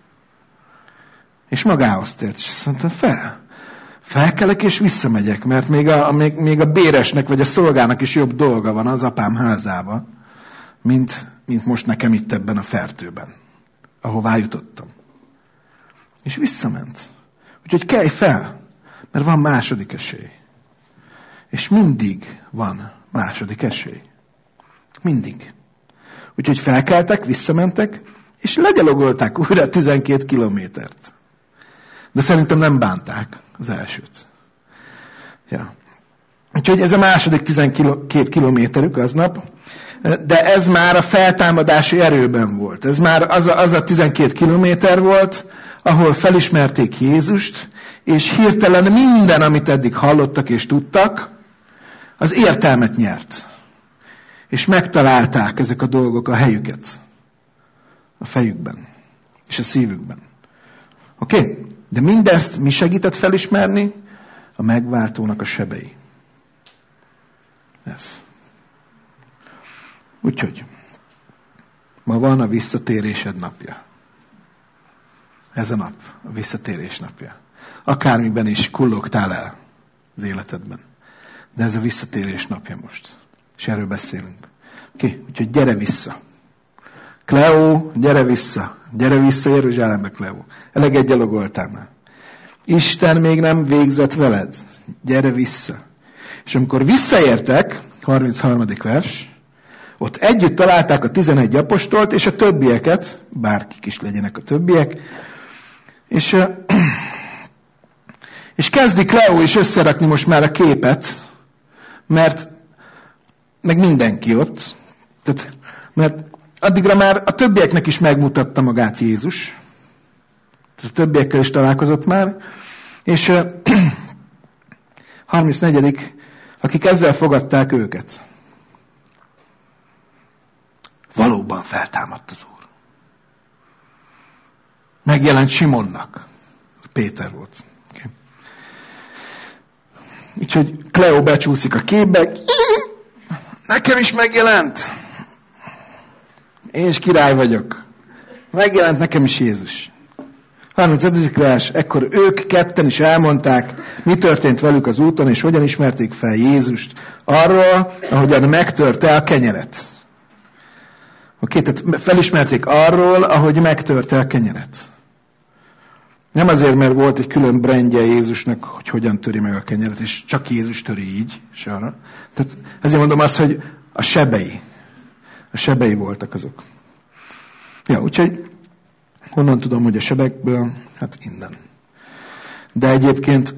És magához tért, és azt mondta, fel. Felkelek és visszamegyek, mert még a, még, még a béresnek vagy a szolgának is jobb dolga van az apám házába, mint, mint most nekem itt ebben a fertőben, ahová jutottam. És visszament. Úgyhogy kelj fel, mert van második esély. És mindig van második esély. Mindig. Úgyhogy felkeltek, visszamentek, és legyalogolták újra tizenkét kilométert. De szerintem nem bánták az elsőt. Ja. Úgyhogy ez a második tizenkét kilométerük aznap, de ez már a feltámadási erőben volt. Ez már az a, az a tizenkét kilométer volt, ahol felismerték Jézust, és hirtelen minden, amit eddig hallottak és tudtak, az értelmet nyert. És megtalálták ezek a dolgok a helyüket. A fejükben. És a szívükben. Oké? Okay? De mindezt mi segített felismerni? A megváltónak a sebei. Ez. Úgyhogy ma van a visszatérésed napja. Ez a nap, a visszatérés napja. akármiben is kullogtál el az életedben. De ez a visszatérés napja most. És erről beszélünk. Oké, okay, úgyhogy gyere vissza. Kleó, gyere vissza. Gyere vissza Jeruzsálembe, Kleó. Eleget gyalogoltál már. Isten még nem végzett veled. Gyere vissza. És amikor visszaértek, harmincharmadik vers, ott együtt találták a tizenegy apostolt, és a többieket, bárkik is legyenek a többiek, és, és kezdi Kleó is összerakni most már a képet, mert meg mindenki ott, tehát, mert addigra már a többieknek is megmutatta magát Jézus, a többiekkel is találkozott már, és harmincnegyedik akik ezzel fogadták őket. Valóban feltámadt az Úr. Megjelent Simonnak. Péter volt. Okay. Úgyhogy Kleó becsúszik a képbe. Nekem is megjelent. Én is király vagyok. Megjelent nekem is Jézus. harmincötödik vers, ekkor ők ketten is elmondták, mi történt velük az úton, és hogyan ismerték fel Jézust arról, ahogyan megtörte a kenyeret. Oké, tehát felismerték arról, ahogy megtörte a kenyeret. Nem azért, mert volt egy külön brandje Jézusnak, hogy hogyan töri meg a kenyeret, és csak Jézus töri így, se arra. Tehát ezért mondom azt, hogy a sebei. A sebei voltak azok. Ja, úgyhogy honnan tudom, hogy a sebekből? Hát innen. De egyébként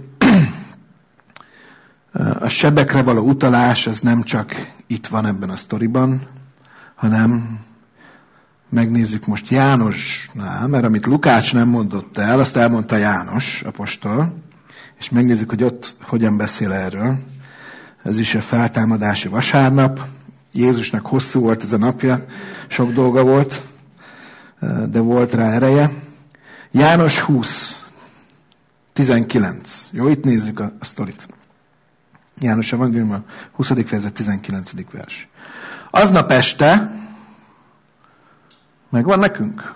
a sebekre való utalás az nem csak itt van ebben a sztoriban, hanem megnézzük most Jánosnál, mert amit Lukács nem mondott el, azt elmondta János apostol, és megnézzük, hogy ott hogyan beszél erről. Ez is a feltámadási vasárnap. Jézusnak hosszú volt ez a napja, sok dolga volt, de volt rá ereje. János húsz, tizenkilenc. Jó, itt nézzük a, a sztorit. János evangélium a huszadik fejezet, tizenkilencedik vers. Aznap este, megvan nekünk?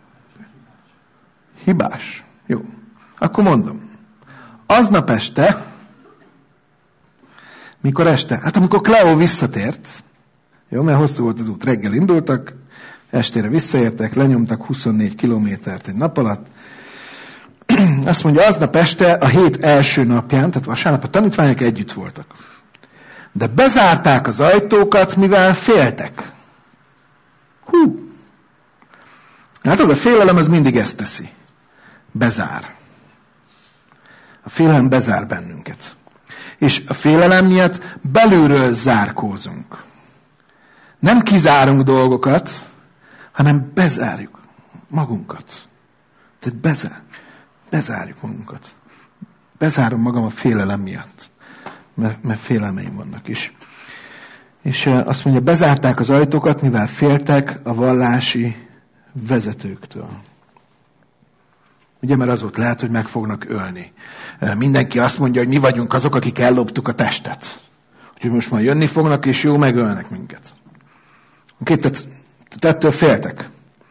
Hibás. Jó. Akkor mondom. Aznap este, mikor este? Hát amikor Kleó visszatért, jó, mert hosszú volt az út, reggel indultak, estére visszaértek, lenyomtak huszonnégy kilométert egy nap alatt. Azt mondja, aznap este, a hét első napján, tehát vasárnap a tanítványok együtt voltak. De bezárták az ajtókat, mivel féltek. Hú! Hát az a félelem, az mindig ezt teszi. Bezár. A félelem bezár bennünket. És a félelem miatt belülről zárkózunk. Nem kizárunk dolgokat, hanem bezárjuk magunkat. Tehát bezár, bezárjuk magunkat. Bezárom magam a félelem miatt. Mert, mert félelmeim vannak is. És azt mondja, bezárták az ajtókat, mivel féltek a vallási vezetőktől. Ugye, mert az ott lehet, hogy meg fognak ölni. Mindenki azt mondja, hogy mi vagyunk azok, akik elloptuk a testet. Úgyhogy most már jönni fognak, és jó, megölnek minket. Oké, tehát, tehát ettől féltek.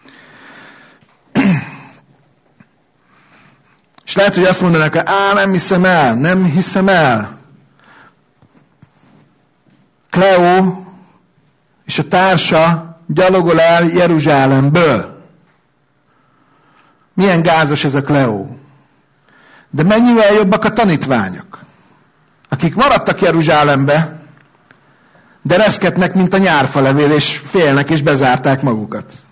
És lehet, hogy azt mondanak, hogy á, nem hiszem el, nem hiszem el. Kleó és a társa gyalogol el Jeruzsálemből. Milyen gázos ez a Kleó. De mennyivel jobbak a tanítványok, akik maradtak Jeruzsálembe, de reszketnek, mint a nyárfalevél, és félnek, és bezárták magukat.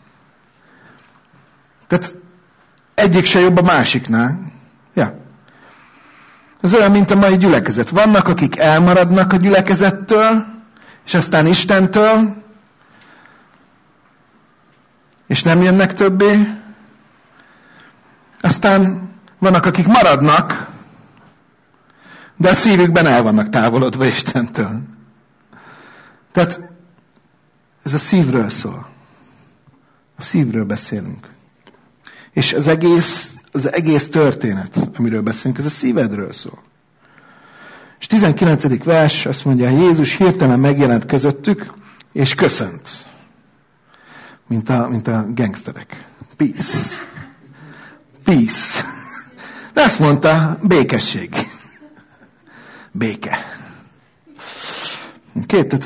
Tehát egyik se jobb a másiknál. Ja. Ez olyan, mint a mai gyülekezet. Vannak, akik elmaradnak a gyülekezettől, és aztán Istentől, és nem jönnek többé. Aztán vannak, akik maradnak, de a szívükben el vannak távolodva Istentől. Tehát ez a szívről szól. A szívről beszélünk. És az egész, az egész történet, amiről beszélünk, ez a szívedről szól. És tizenkilencedik vers azt mondja, Jézus hirtelen megjelent közöttük, és köszönt. Mint a, mint a gangsterek. Peace. Peace. De azt mondta, békesség. Béke. Két, tehát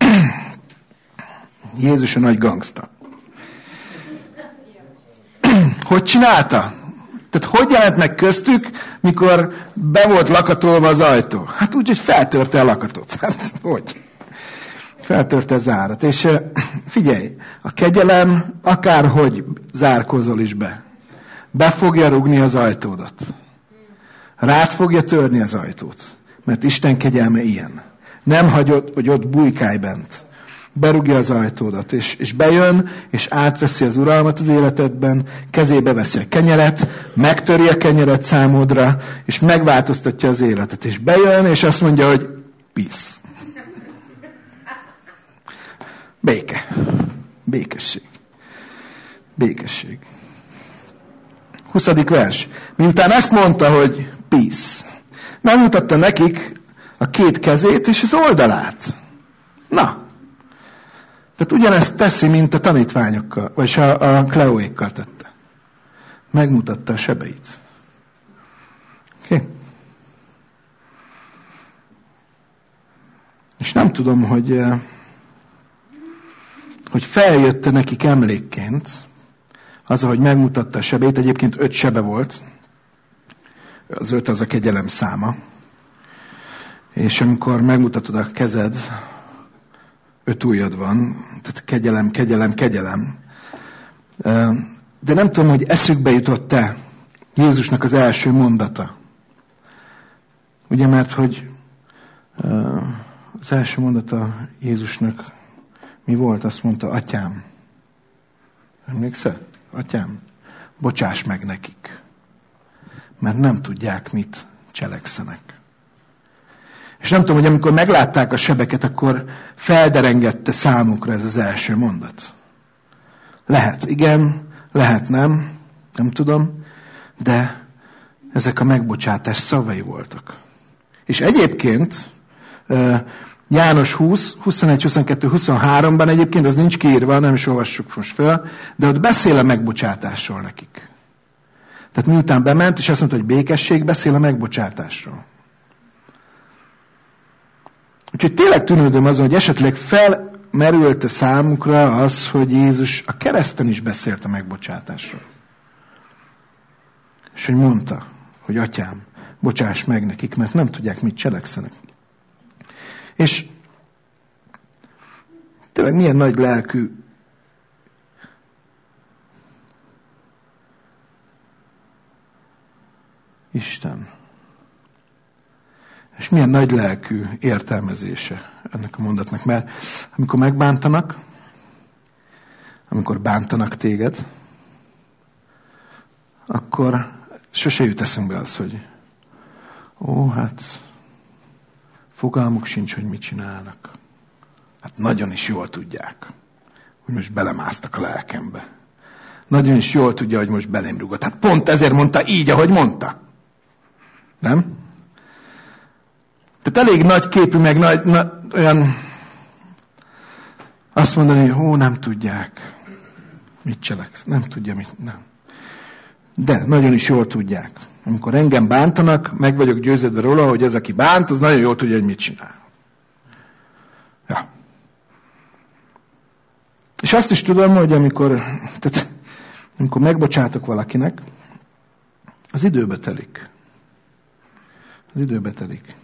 Jézus a nagy gangsta. Hogy csinálta? Tehát hogy jelent meg köztük, mikor be volt lakatolva az ajtó? Hát úgy, hogy feltörte a lakatot. Hát hogy? Feltörte az árat. És figyelj, a kegyelem akárhogy zárkózol is be. Be fogja rugni az ajtódat. Rád fogja törni az ajtót. Mert Isten kegyelme ilyen. Nem hagyod, hogy ott bujkálj bent. Berúgja az ajtódat, és, és bejön, és átveszi az uralmat az életedben, kezébe veszi a kenyeret, megtöri a kenyeret számodra, és megváltoztatja az életet. És bejön, és azt mondja, hogy peace. Béke. Békesség. Békesség. huszadik vers. Miután ezt mondta, hogy peace, megmutatta nekik a két kezét és az oldalát. Na, tehát ugyanezt teszi, mint a tanítványokkal, vagy a, a Kleóékkal tette. Megmutatta a sebeit. Oké? Okay. És nem tudom, hogy, hogy feljött nekik emlékként az, hogy megmutatta a sebeit. Egyébként öt sebe volt. Az öt az a kegyelem száma. És amikor megmutatod a kezed, öt ujjad van, tehát kegyelem, kegyelem, kegyelem. De nem tudom, hogy eszükbe jutott-e Jézusnak az első mondata. Ugye, mert hogy az első mondata Jézusnak mi volt? Azt mondta, atyám. Emlékszel? Atyám, bocsáss meg nekik. Mert nem tudják, mit cselekszenek. És nem tudom, hogy amikor meglátták a sebeket, akkor felderengette számukra ez az első mondat. Lehet igen, lehet nem, nem tudom, de ezek a megbocsátás szavai voltak. És egyébként János húsz, huszonegy, huszonkettő, huszonháromban egyébként, az nincs kiírva, nem is olvassuk most fel, de ott beszél a megbocsátásról nekik. Tehát miután bement, és azt mondta, hogy békesség, beszél a megbocsátásról. Úgyhogy tényleg tűnődöm azon, hogy esetleg felmerült-e számukra az, hogy Jézus a kereszten is beszélt a megbocsátásról. És hogy mondta, hogy atyám, bocsáss meg nekik, mert nem tudják, mit cselekszenek. És tényleg milyen nagy lelkű Isten. És milyen nagy lelkű értelmezése ennek a mondatnak. Mert amikor megbántanak, amikor bántanak téged, akkor sose jut eszünkbe az, hogy ó, hát fogalmuk sincs, hogy mit csinálnak. Hát nagyon is jól tudják, hogy most belemásztak a lelkembe. Nagyon is jól tudja, hogy most belém rúgott. Hát pont ezért mondta így, ahogy mondta. Nem? Tehát elég nagy képű, meg nagy, na, olyan azt mondani, hogy ó, nem tudják, mit cseleksz. Nem tudja, mit, nem. De nagyon is jól tudják. Amikor engem bántanak, meg vagyok győződve róla, hogy ez, aki bánt, az nagyon jól tudja, hogy mit csinál. Ja. És azt is tudom, hogy amikor, tehát, amikor megbocsátok valakinek, az időbe telik. Az időbe telik.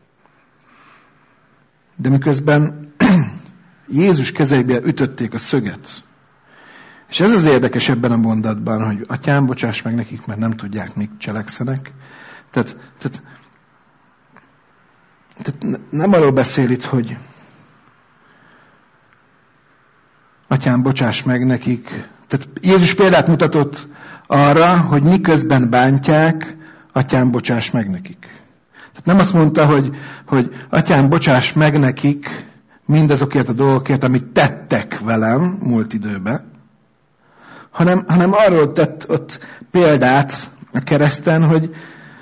De miközben Jézus kezeibe ütötték a szöget. És ez az érdekes ebben a mondatban, hogy atyám, bocsáss meg nekik, mert nem tudják, mit cselekszenek. Tehát, tehát, tehát nem arról beszél itt, hogy atyám, bocsáss meg nekik. Tehát Jézus példát mutatott arra, hogy miközben bántják, atyám, bocsáss meg nekik. Tehát nem azt mondta, hogy, hogy atyám, bocsáss meg nekik mindazokért a dolgokért, amit tettek velem múlt időben, hanem, hanem arról tett ott példát a kereszten, hogy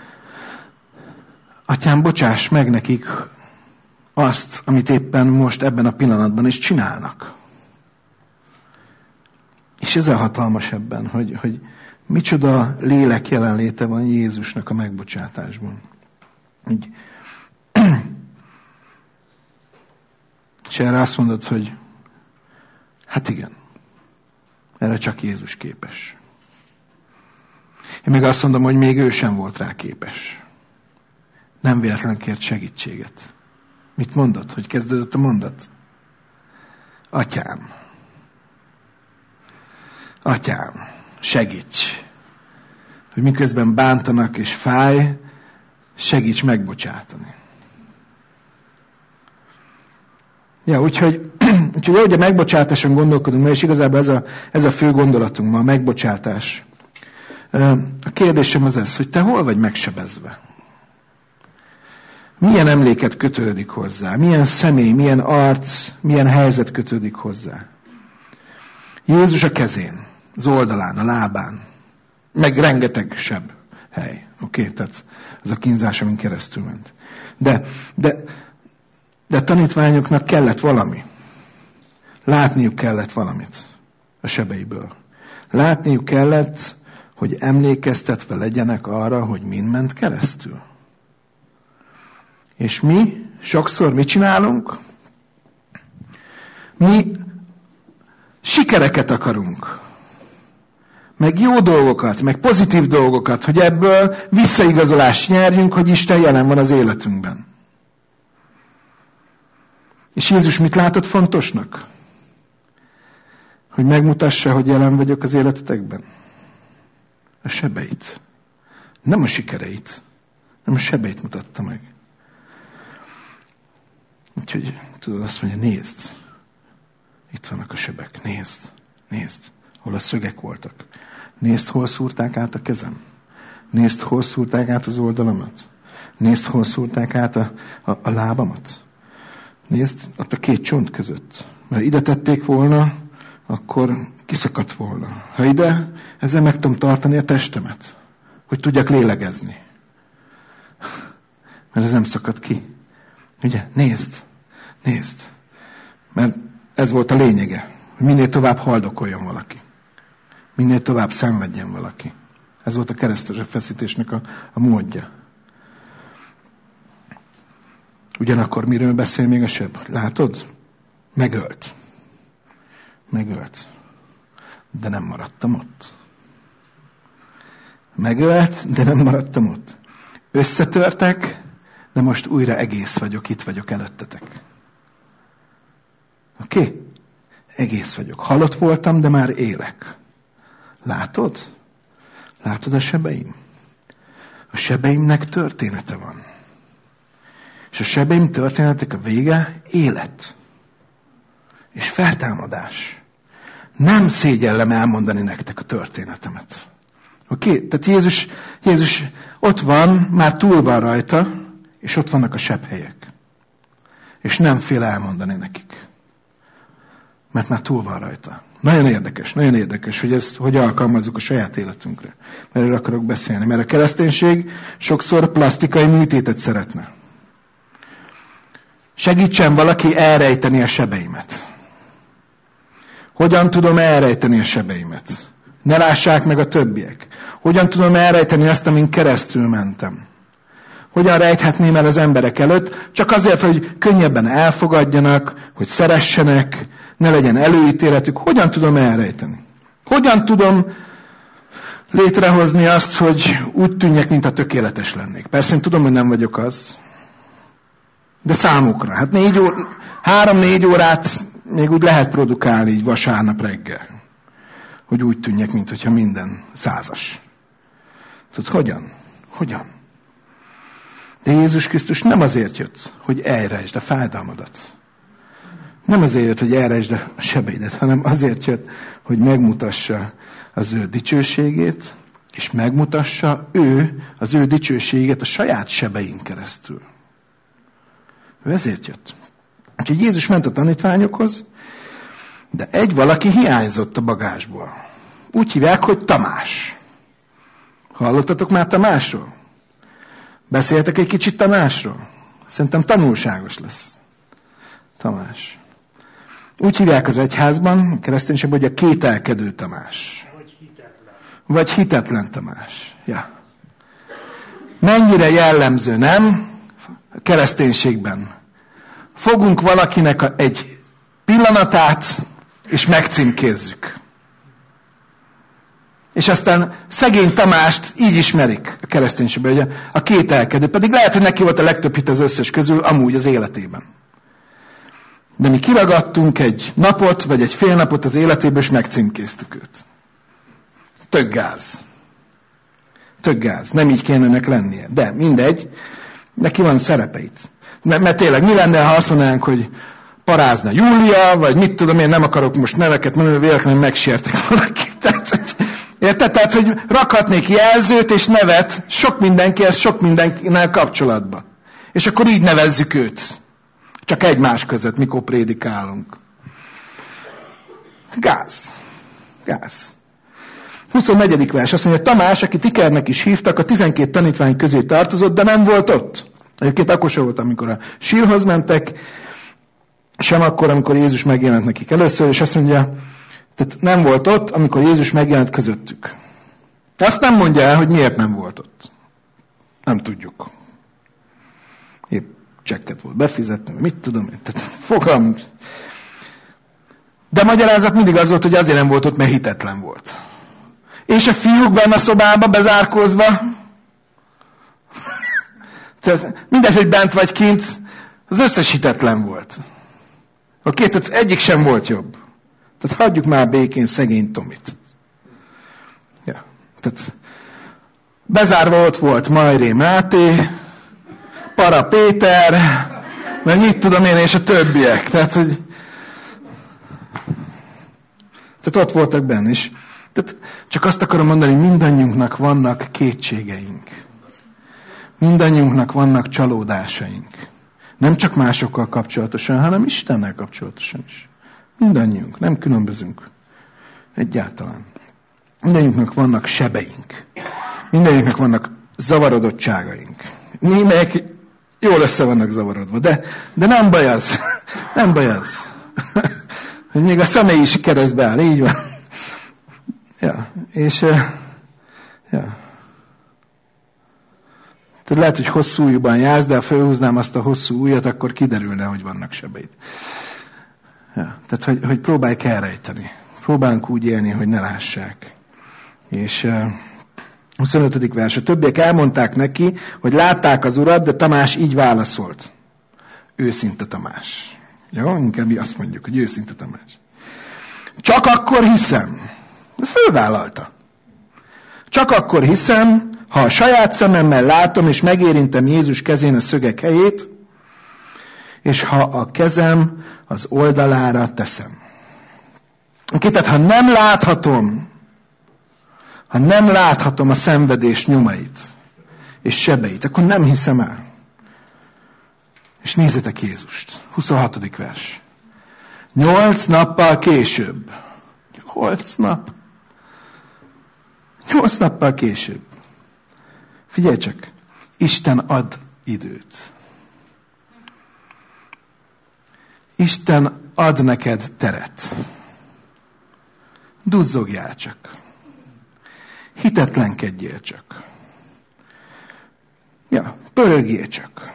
atyám, bocsáss meg nekik azt, amit éppen most ebben a pillanatban is csinálnak. És ez a hatalmas ebben, hogy, hogy Micsoda lélek jelenléte van Jézusnak a megbocsátásban. Így. És erre azt mondod, hogy hát igen, erre csak Jézus képes. Én meg azt mondom, hogy még ő sem volt rá képes. Nem véletlenül kért segítséget. Mit mondod? Hogy kezdődött a mondat? Atyám. Atyám, segíts. Hogy miközben bántanak és fáj, segíts megbocsátani. Ja, úgyhogy, úgyhogy ahogy a megbocsátáson gondolkodunk, és igazából ez a, ez a fő gondolatunk ma, a megbocsátás. A kérdésem az ez, hogy te hol vagy megsebezve? Milyen emléket kötődik hozzá? Milyen személy, milyen arc, milyen helyzet kötődik hozzá? Jézus a kezén, az oldalán, a lábán, meg rengeteg seb hely. Oké, okay? Tehát ez a kínzás, amin keresztül ment. De, de, de a tanítványoknak kellett valami. Látniuk kellett valamit a sebeiből. Látniuk kellett, hogy emlékeztetve legyenek arra, hogy mind ment keresztül. És mi sokszor mit csinálunk? Mi sikereket akarunk. Meg jó dolgokat, meg pozitív dolgokat, hogy ebből visszaigazolást nyerjünk, hogy Isten jelen van az életünkben. És Jézus mit látott fontosnak? Hogy megmutassa, hogy jelen vagyok az életetekben. A sebeit. Nem a sikereit, nem a sebeit mutatta meg. Úgyhogy tudod, azt mondja, nézd. Itt vannak a sebek, nézd, nézd. Hol a szögek voltak. Nézd, hol szúrták át a kezem. Nézd, hol szúrták át az oldalamat. Nézd, hol szúrták át a, a, a lábamat. Nézd, ott a két csont között. Mert ide tették volna, akkor kiszakadt volna. Ha ide, ezzel meg tudom tartani a testemet, hogy tudjak lélegezni. Mert ez nem szakad ki. Ugye? Nézd, nézd. Mert ez volt a lényege, hogy minél tovább haldokoljon valaki. Minél tovább szenvedjen valaki. Ez volt a keresztes feszítésnek a, a módja. Ugyanakkor miről beszél még a seb? Látod? Megölt. Megölt. De nem maradtam ott. Megölt, de nem maradtam ott. Összetörtek, de most újra egész vagyok, itt vagyok előttetek. Oké? Okay? Egész vagyok. Halott voltam, de már élek. Látod? Látod a sebeim? A sebeimnek története van. És a sebeim történetek a vége élet. És feltámadás. Nem szégyellem elmondani nektek a történetemet. Oké? Okay? Tehát Jézus, Jézus ott van, már túl van rajta, és ott vannak a sebhelyek. És nem fél elmondani nekik. Mert már túl van rajta. Nagyon érdekes, nagyon érdekes, hogy ezt hogy alkalmazzuk a saját életünkre. Mert erről akarok beszélni. Mert a kereszténység sokszor plastikai műtétet szeretne. Segítsen valaki elrejteni a sebeimet. Hogyan tudom elrejteni a sebeimet? Ne lássák meg a többiek. Hogyan tudom elrejteni azt, amin keresztül mentem? Hogyan rejthetném el az emberek előtt? Csak azért, hogy könnyebben elfogadjanak, hogy szeressenek, ne legyen előítéletük. Hogyan tudom elrejteni? Hogyan tudom létrehozni azt, hogy úgy tűnjek, mintha tökéletes lennék? Persze én tudom, hogy nem vagyok az. De számukra. Hát négy óra, három-négy órát még úgy lehet produkálni így vasárnap reggel. Hogy úgy tűnjek, mintha minden százas. Tudod, hogyan? Hogyan? De Jézus Krisztus nem azért jött, hogy elrejtsd a fájdalmadat. Nem azért jött, hogy elrejtsd a sebeidet, hanem azért jött, hogy megmutassa az ő dicsőségét, és megmutassa ő az ő dicsőségét a saját sebein keresztül. Ő ezért jött. Úgyhogy Jézus ment a tanítványokhoz, de egy valaki hiányzott a bagázsból. Úgy hívják, hogy Tamás. Hallottatok már Tamásról? Beszéltek egy kicsit Tamásról? Szerintem tanulságos lesz. Tamás. Úgy hívják az egyházban, a kereszténységben, hogy a kételkedő Tamás. Vagy hitetlen. Vagy hitetlen Tamás. Ja. Mennyire jellemző, nem? A kereszténységben. Fogunk valakinek a, egy pillanatát, és megcímkézzük. És aztán szegény Tamást így ismerik a kereszténységben, hogy a kételkedő. Pedig lehet, hogy neki volt a legtöbb hit az összes közül, amúgy az életében. De mi kiragadtunk egy napot, vagy egy fél napot az életéből, és megcímkéztük őt. Tök gáz. Tök gáz. Nem így kéne ennek lennie. De mindegy, neki van szerepeit. Mert, mert tényleg mi lenne, ha azt mondanánk, hogy Parázna Júlia, vagy mit tudom én, nem akarok most neveket mondani, véletlenül megsértek valakit. Tehát, hogy, érted? Tehát, hogy rakhatnék jelzőt és nevet sok mindenkihez, sok mindenkinek kapcsolatba. És akkor így nevezzük őt. Csak egymás között, mikor prédikálunk. Gáz. Gáz. huszonnegyedik vers azt mondja, Tamás, akit Ikernek is hívtak, a tizenkét tanítvány közé tartozott, de nem volt ott. Egyébként akkor sem volt, amikor a sírhoz mentek, sem akkor, amikor Jézus megjelent nekik először, és azt mondja, tehát nem volt ott, amikor Jézus megjelent közöttük. Azt nem mondja el, hogy miért nem volt ott. Nem tudjuk. Épp csekket volt befizetni, mit tudom én, tehát fogalm. De magyarázat mindig az volt, hogy azért nem volt ott, mert hitetlen volt. És a fiúk benne a szobába bezárkózva, tehát mindegy, hogy bent vagy kint, az összes hitetlen volt. A két, tehát egyik sem volt jobb. Tehát hagyjuk már békén szegény Tomit. Ja. Tehát bezárva ott volt Majré Máté, Para Péter, meg mit tudom én, és a többiek. Tehát, hogy tehát ott voltak benne is. Tehát csak azt akarom mondani, hogy mindannyiunknak vannak kétségeink. Mindannyiunknak vannak csalódásaink. Nem csak másokkal kapcsolatosan, hanem Istennel kapcsolatosan is. Mindannyiunk, nem különbözünk. Egyáltalán. Mindannyiunknak vannak sebeink. Mindannyiunknak vannak zavarodottságaink. Némelyek jól össze vannak zavarodva, de, de nem baj az. Nem baj az. Hogy még a személy is keresztbe áll, így van. Ja, és uh, ja. Tehát lehet, hogy hosszú ujjúban jársz, de ha felhúznám azt a hosszú ujjat, akkor kiderülne, hogy vannak sebeid. Ja, tehát, hogy, hogy próbálj elrejteni. Próbálunk úgy élni, hogy ne lássák. És uh, huszonötödik vers. A többiek elmondták neki, hogy látták az urat, de Tamás így válaszolt. Őszinte Tamás. Jó, inkább azt mondjuk, hogy őszinte Tamás. Csak akkor hiszem. Ezt fölvállalta. Csak akkor hiszem, ha a saját szememmel látom, és megérintem Jézus kezén a szögek helyét, és ha a kezem az oldalára teszem. Oké, tehát ha nem láthatom, ha nem láthatom a szenvedés nyomait és sebeit, akkor nem hiszem el. És nézzétek Jézust. huszonhatodik vers. Nyolc nappal később. Nyolc nap. Nyolc nappal később. Figyelj csak. Isten ad időt. Isten ad neked teret. Duzzogjál csak. Hitetlenkedjél csak. Ja, pörögjél csak.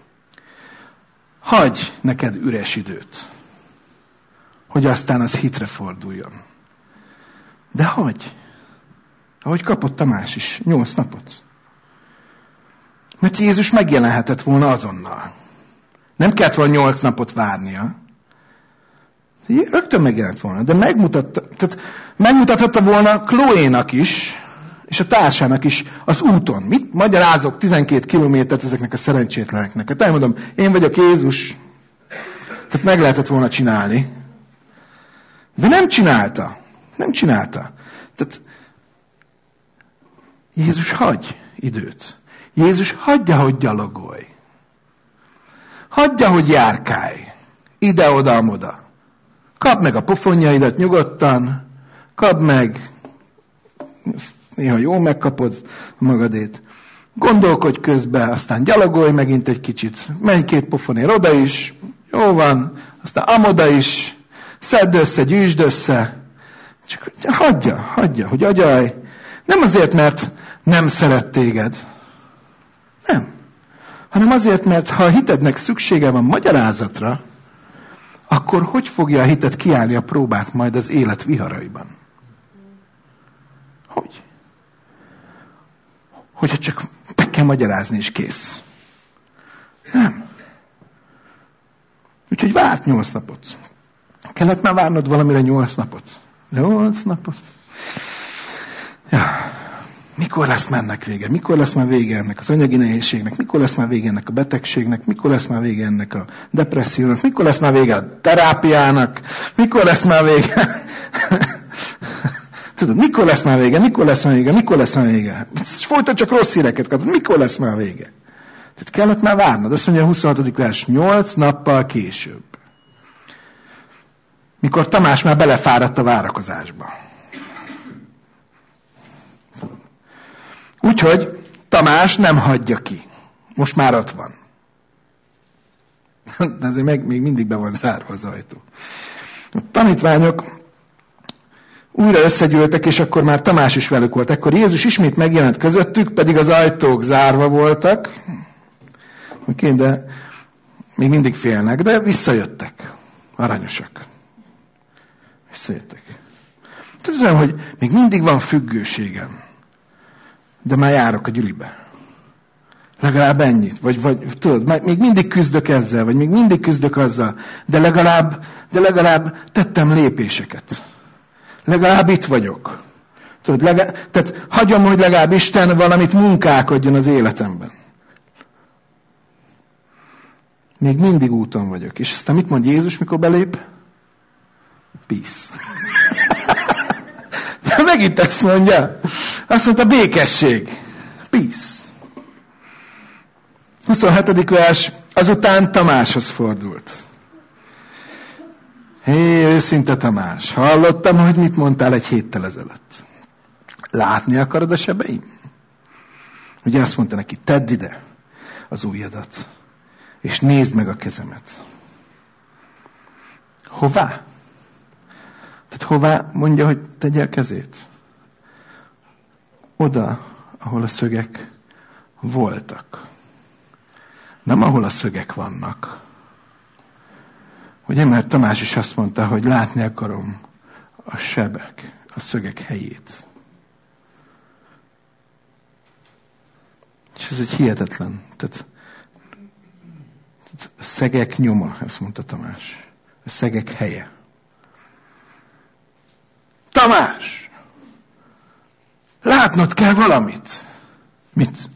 Hagyj neked üres időt, hogy aztán az hitre forduljon. De hagyj. Ahogy kapott Tamás is, nyolc napot. Mert Jézus megjelenhetett volna azonnal. Nem kellett volna nyolc napot várnia. Rögtön megjelent volna, de megmutatta, tehát megmutathatta volna Chloénak is, és a társának is az úton. Mit magyarázok tizenkét kilométert ezeknek a szerencsétleneknek? Hát elmondom, én vagyok Jézus. Tehát meg lehetett volna csinálni. De nem csinálta. Nem csinálta. Tehát Jézus hagy időt. Jézus hagyja, hogy gyalogolj. Hagyja, hogy járkálj. Ide-oda, amoda. Kapd meg a pofonjaidat nyugodtan. Kapd meg. Néha jól megkapod magadét. Gondolkodj közben, aztán gyalogolj megint egy kicsit. Menj két pofonér oda is. Jó van. Aztán amoda is. Szedd össze, gyűjtsd össze. Csak hagyja, hagyja, hogy agyalj. Nem azért, mert nem szeret téged. Nem. Hanem azért, mert ha a hitednek szüksége van magyarázatra, akkor hogy fogja a hited kiállni a próbát majd az élet viharaiban? Hogy? Hogyha csak meg kell magyarázni, és kész. Nem. Úgyhogy várt nyolc napot. Kellett már várnod valamire nyolc napot. Nyolc napot. Ja. Mikor lesz már ennek vége? Mikor lesz már vége ennek az anyagi nehézségnek? Mikor lesz már vége ennek a betegségnek? Mikor lesz már vége ennek a depressziónak? Mikor lesz már vége a terápiának? Mikor lesz már vége? Tudod, mikor lesz már vége? Mikor lesz már vége? Mikor lesz már vége? Folyton csak rossz híreket kapod. Mikor lesz már vége? Tehát kellett már várnod. Azt mondja a huszonhatodik vers, nyolc nappal később. Mikor Tamás már belefáradt a várakozásba. Úgyhogy Tamás nem hagyja ki. Most már ott van. De azért meg, még mindig be van zárva az ajtó. A tanítványok újra összegyűltek, és akkor már Tamás is velük volt. Ekkor Jézus ismét megjelent közöttük, pedig az ajtók zárva voltak. Oké, de még mindig félnek, de visszajöttek. Aranyosak. Visszajöttek. Tehát olyan, hogy még mindig van függőségem. De már járok a gyülibe. Legalább ennyit. Vagy, vagy tudod, még mindig küzdök ezzel, vagy még mindig küzdök azzal. De legalább, de legalább tettem lépéseket. Legalább itt vagyok. Tudod, legalább, tehát hagyom, hogy legalább Isten valamit munkálkodjon az életemben. Még mindig úton vagyok. És aztán mit mond Jézus, mikor belép? Peace. De megint ezt mondja. Azt mondta, békesség. Peace. huszonhetedik vers. Azután Tamáshoz fordult. Hé, őszinte Tamás, hallottam, hogy mit mondtál egy héttel ezelőtt. Látni akarod a sebeim? Ugye azt mondta neki, tedd ide az ujjadat, és nézd meg a kezemet. Hová? Tehát hová mondja, hogy tegye a kezét? Oda, ahol a szögek voltak. Nem ahol a szögek vannak. Ugye, mert Tamás is azt mondta, hogy látni akarom a sebek, a szögek helyét. És ez egy hihetetlen. Tehát a szegek nyoma, ezt mondta Tamás. A szegek helye. Tamás! Látnod kell valamit. Mit?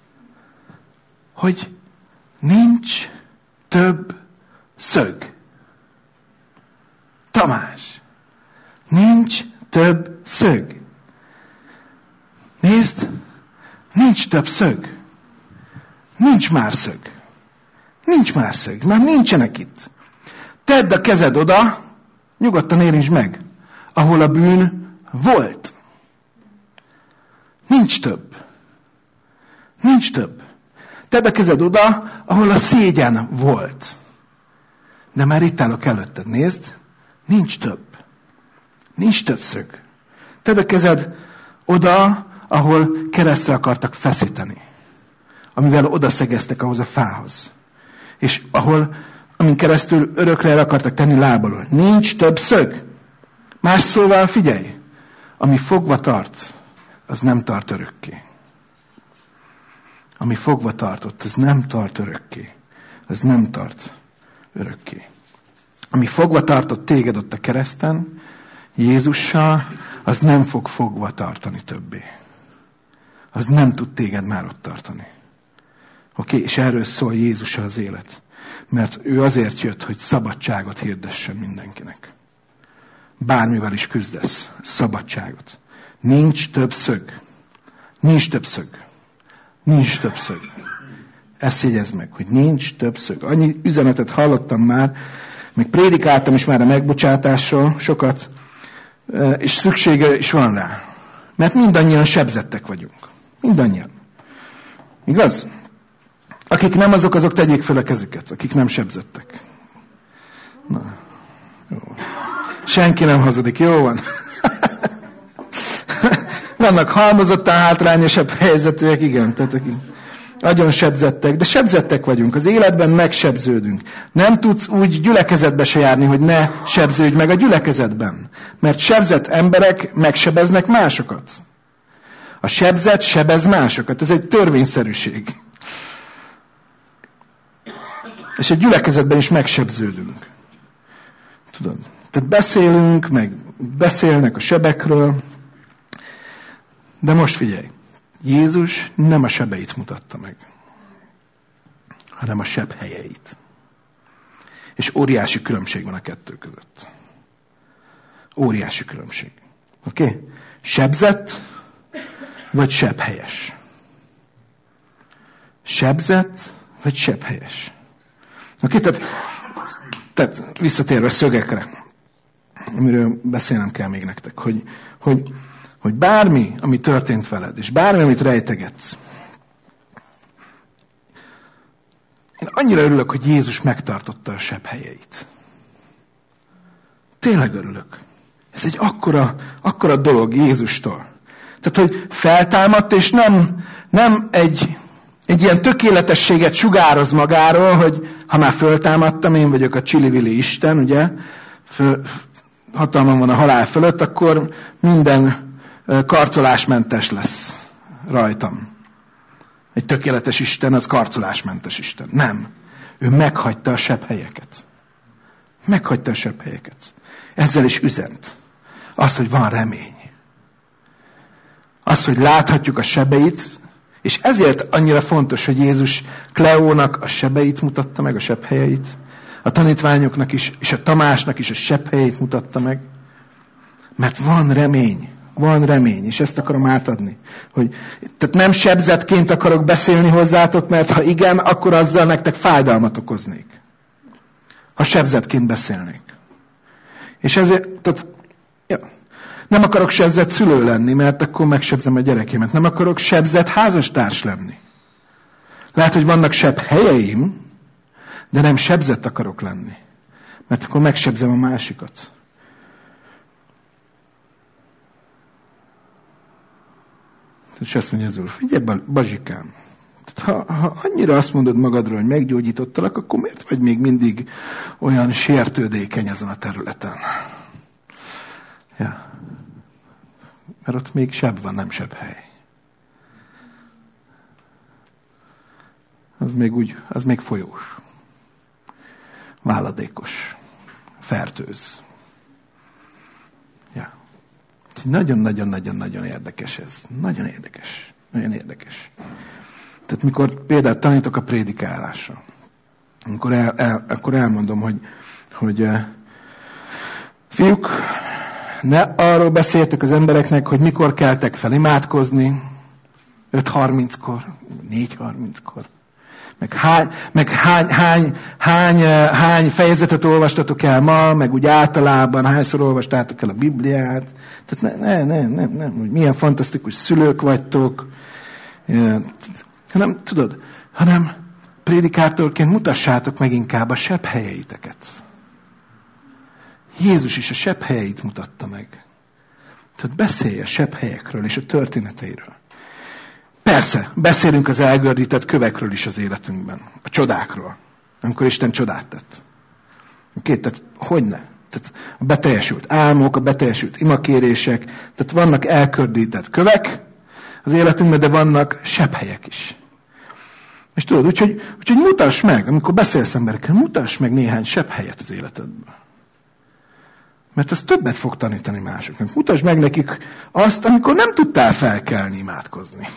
Hogy nincs több szög. Tamás! Nincs több szög. Nézd! Nincs több szög. Nincs már szög. Nincs már szög. Már nincsenek itt. Tedd a kezed oda, nyugodtan érintsd meg, ahol a bűn volt. Nincs több. Nincs több. Tedd a kezed oda, ahol a szégyen volt. De már itt állok előtted, nézd, nincs több. Nincs több szög. Tedd a kezed oda, ahol keresztre akartak feszíteni. Amivel odaszegeztek ahhoz a fához. És ahol, amin keresztül örökre el akartak tenni lábalól. Nincs több szög. Más szóval figyelj, ami fogva tart, az nem tart örökké. Ami fogva tartott, az nem tart örökké. Az nem tart örökké. Ami fogva tartott téged ott a kereszten, Jézussal, az nem fog fogva tartani többé. Az nem tud téged már ott tartani. Oké? És erről szól Jézussal az élet. Mert ő azért jött, hogy szabadságot hirdessen mindenkinek. Bármivel is küzdesz, szabadságot. Nincs több szög. Nincs több szög. Nincs több szög. Ezt jegyezd meg, hogy nincs több szög. Annyi üzenetet hallottam már, meg prédikáltam is már a megbocsátásról sokat, és szüksége is van rá. Mert mindannyian sebzettek vagyunk. Mindannyian. Igaz? Akik nem azok, azok tegyék fel a kezüket, akik nem sebzettek. Na, jó. Senki nem hazudik, jó van? vannak halmozottan hátrányosabb helyzetűek, igen, tehát akik nagyon sebzettek, de sebzettek vagyunk, az életben megsebződünk. Nem tudsz úgy gyülekezetbe se járni, hogy ne sebződj meg a gyülekezetben. Mert sebzett emberek megsebeznek másokat. A sebzett sebez másokat. Ez egy törvényszerűség. És a gyülekezetben is megsebződünk. Tudod? Tehát beszélünk, meg beszélnek a sebekről. De most figyelj. Jézus nem a sebeit mutatta meg, hanem a seb helyeit. És óriási különbség van a kettő között. Óriási különbség. Oké? Okay? Sebzett, vagy sebhelyes. Sebzett, vagy sebhelyes. Oké? Okay? Tehát, tehát visszatérve szögekre, amiről beszélnem kell még nektek, hogy, hogy hogy bármi, ami történt veled, és bármi, amit rejtegetsz. Én annyira örülök, hogy Jézus megtartotta a seb helyeit. Tényleg örülök. Ez egy akkora, akkora dolog Jézustól. Tehát, hogy feltámadt, és nem, nem egy, egy ilyen tökéletességet sugároz magáról, hogy ha már föltámadtam, én vagyok a csili-vili Isten, ugye, föl, hatalmam van a halál fölött, akkor minden karcolásmentes lesz rajtam. Egy tökéletes Isten, az karcolásmentes Isten. Nem. Ő meghagyta a seb helyeket. Meghagyta a seb helyeket. Ezzel is üzent. Az, hogy van remény. Az, hogy láthatjuk a sebeit, és ezért annyira fontos, hogy Jézus Kleónak a sebeit mutatta meg, a seb helyeit, a tanítványoknak is, és a Tamásnak is a seb helyeit mutatta meg. Mert van remény. Van remény, és ezt akarom átadni. Hogy, tehát nem sebzettként akarok beszélni hozzátok, mert ha igen, akkor azzal nektek fájdalmat okoznék. Ha sebzettként beszélnék. És ezért, tehát, ja, nem akarok sebzett szülő lenni, mert akkor megsebzem a gyerekémet. Nem akarok sebzett házastárs lenni. Lehet, hogy vannak seb helyeim, de nem sebzett akarok lenni. Mert akkor megsebzem a másikat. És azt mondja az Úr, figyelj, Bazsikám, ha, ha annyira azt mondod magadról, hogy meggyógyítottalak, akkor miért vagy még mindig olyan sértődékeny azon a területen? Ja. Mert ott még seb van, nem seb hely. Az még úgy, az még folyós. Váladékos. Fertőz. Ja. Nagyon-nagyon-nagyon-nagyon érdekes ez. Nagyon érdekes. Nagyon érdekes. Tehát mikor például tanítok a prédikálásra, akkor, el, el, akkor elmondom, hogy, hogy uh, fiúk, ne arról beszéltek az embereknek, hogy mikor keltek fel imádkozni, öt harminckor, négy harminckor. Meg, hány, meg hány, hány, hány, hány fejezetet olvastatok el ma, meg úgy általában hányszor olvastátok el a Bibliát. Tehát ne, ne, ne, ne, ne, hogy milyen fantasztikus szülők vagytok. Hanem, tudod, hanem prédikátorként mutassátok meg inkább a seb helyeiteket. Jézus is a seb helyeit mutatta meg. Tehát beszélj a seb helyekről és a történeteiről. Persze, beszélünk az elgördített kövekről is az életünkben. A csodákról. Amikor Isten csodát tett. Oké, tehát hogyne? Tehát a beteljesült álmok, a beteljesült imakérések, tehát vannak elgördített kövek az életünkben, de vannak sebhelyek is. És tudod, úgyhogy, úgyhogy mutass meg, amikor beszélsz emberekkel, mutass meg néhány sebhelyet az életedből. Mert az többet fog tanítani másoknak. Mutasd meg nekik azt, amikor nem tudtál felkelni, imádkozni.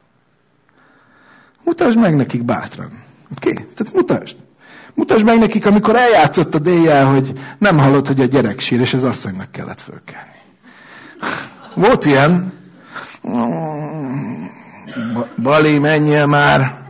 Mutasd meg nekik bátran. Oké? Okay? Tehát mutasd. Mutasd meg nekik, amikor eljátszott a déjjel, hogy nem hallott, hogy a gyerek sír, és az asszonynak kellett fölkelni. Volt ilyen. Bali, menjél már.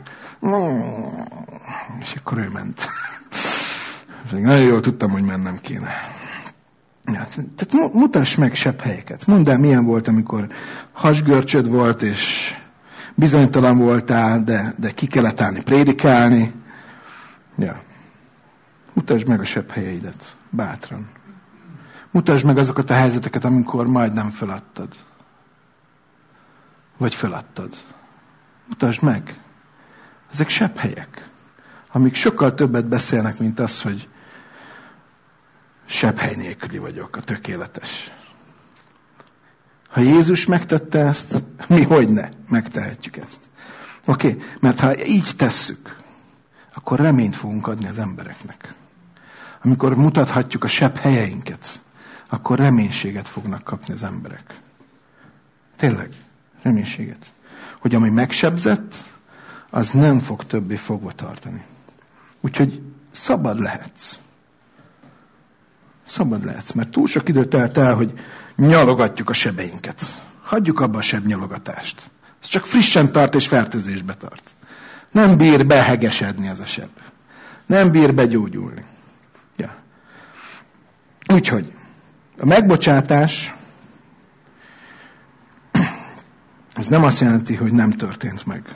És akkor ő ment. Nagyon jól tudtam, hogy mennem kéne. Ja, tehát mutass meg sebb helyeket. Mondd el, milyen volt, amikor hasgörcsöd volt, és bizonytalan voltál, de, de ki kellett állni prédikálni. Ja. Mutasd meg a sebb helyeidet, bátran. Mutasd meg azokat a helyzeteket, amikor majdnem feladtad. vagy feladtad? Mutasd meg. Ezek sebb helyek, amik sokkal többet beszélnek, mint az, hogy sebb hely nélküli vagyok, a tökéletes. Ha Jézus megtette ezt, mi hogyne megtehetjük ezt. Oké, okay? Mert ha így tesszük, akkor reményt fogunk adni az embereknek. Amikor mutathatjuk a sebb helyeinket, akkor reménységet fognak kapni az emberek. Tényleg, reménységet. Hogy ami megsebzett, az nem fog többé fogva tartani. Úgyhogy szabad lehetsz. Szabad lehetsz, mert túl sok idő telt el, hogy nyalogatjuk a sebeinket. Hagyjuk abba a sebnyalogatást. Ez csak frissen tart és fertőzésbe tart. Nem bír behegesedni ez a seb. Nem bír begyógyulni. Ja. Úgyhogy a megbocsátás ez nem azt jelenti, hogy nem történt meg.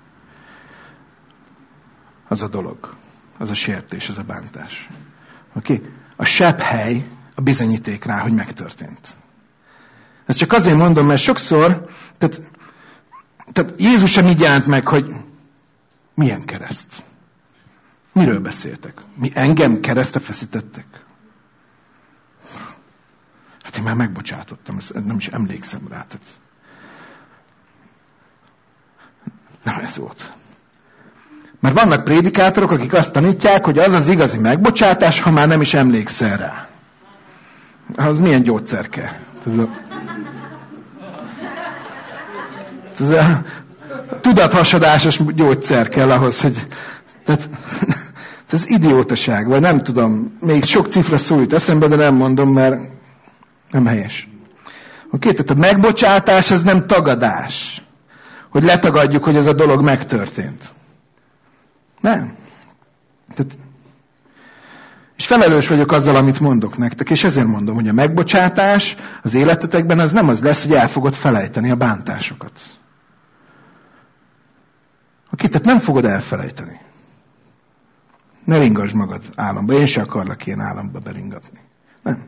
Az a dolog. Az a sértés, az a bántás. Oké? Okay? A sebb hely a bizonyíték rá, hogy megtörtént. Ezt csak azért mondom, mert sokszor, tehát, tehát Jézus sem így jelent meg, hogy milyen kereszt. Miről beszéltek? Mi engem keresztre feszítettek? Hát én már megbocsátottam, ezt nem is emlékszem rá. Tehát nem ez volt. Mert vannak prédikátorok, akik azt tanítják, hogy az az igazi megbocsátás, ha már nem is emlékszel rá. Az milyen gyógyszer kell? Ez a tudathasadásos gyógyszer kell ahhoz, hogy... Tehát, ez idiótaság, vagy nem tudom, még sok cifra szó jut eszembe, de nem mondom, mert nem helyes. Oké, tehát a megbocsátás az nem tagadás. Hogy letagadjuk, hogy ez a dolog megtörtént. Nem. Tehát, és felelős vagyok azzal, amit mondok nektek, és ezért mondom, hogy a megbocsátás az életetekben az nem az lesz, hogy el fogod felejteni a bántásokat. Oké, tehát nem fogod elfelejteni. Ne ringasd magad álomba. Én se akarlak ilyen álomba beringatni. Nem.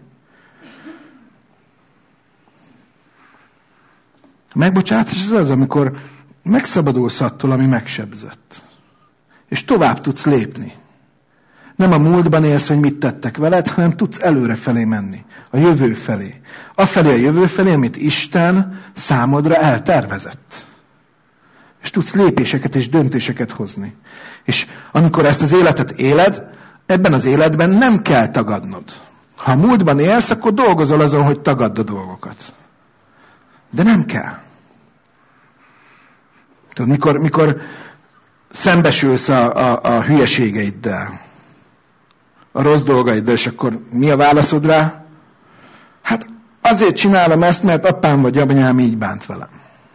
A megbocsátás az az, amikor megszabadulsz attól, ami megsebzett. És tovább tudsz lépni. Nem a múltban élsz, hogy mit tettek veled, hanem tudsz előre felé menni. A jövő felé. Afelé a jövő felé, amit Isten számodra eltervezett. És tudsz lépéseket és döntéseket hozni. És amikor ezt az életet éled, ebben az életben nem kell tagadnod. Ha a múltban élsz, akkor dolgozol azon, hogy tagadd a dolgokat. De nem kell. Tudod, mikor, mikor szembesülsz a, a, a hülyeségeiddel, a rossz dolgaiddal, és akkor mi a válaszod rá? Hát azért csinálom ezt, mert apám vagy anyám így bánt velem.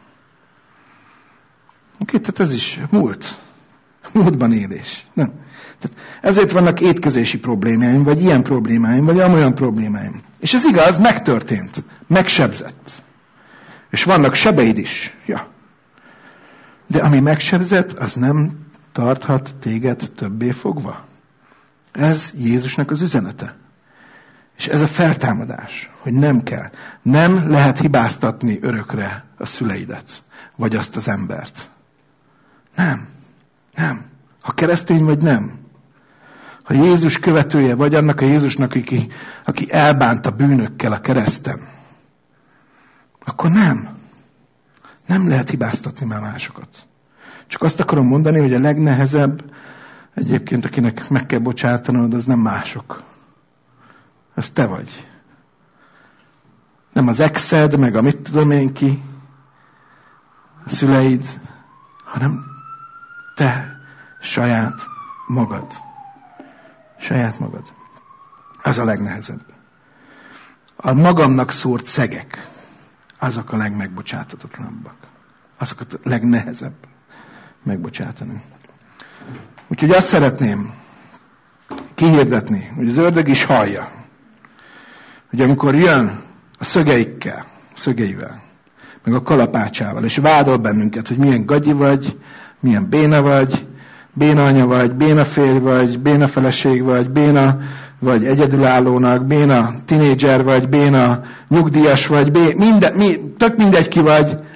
Oké, tehát ez is múlt. Múltban élés. Nem. Tehát ezért vannak étkezési problémáim, vagy ilyen problémáim, vagy olyan problémáim. És ez igaz, megtörtént. Megsebzett. És vannak sebeid is. Ja. De ami megsebzett, az nem tarthat téged többé fogva. Ez Jézusnak az üzenete. És ez a feltámadás, hogy nem kell. Nem lehet hibáztatni örökre a szüleidet, vagy azt az embert. Nem. Nem. Ha keresztény vagy, nem. Ha Jézus követője vagy, annak a Jézusnak, aki, aki elbánt a bűnökkel a kereszten, akkor nem. Nem lehet hibáztatni már másokat. Csak azt akarom mondani, hogy a legnehezebb, egyébként akinek meg kell bocsátanod, az nem mások. Az te vagy. Nem az exed, meg a mit tudom én ki, a szüleid, hanem te saját magad. Saját magad. Az a legnehezebb. A magamnak szórt szegek, azok a legmegbocsátatatlanabbak. Azok a legnehezebb megbocsátani. Úgyhogy azt szeretném kihirdetni, hogy az ördög is hallja, hogy amikor jön a szögeikkel, szögeivel, meg a kalapácsával, és vádol bennünket, hogy milyen gagyi vagy, milyen béna vagy, béna anya vagy, béna férj vagy, béna feleség vagy, béna vagy egyedülállónak, béna tinédzser vagy, béna nyugdíjas vagy, bé, minden, mi, tök mindegy ki vagy,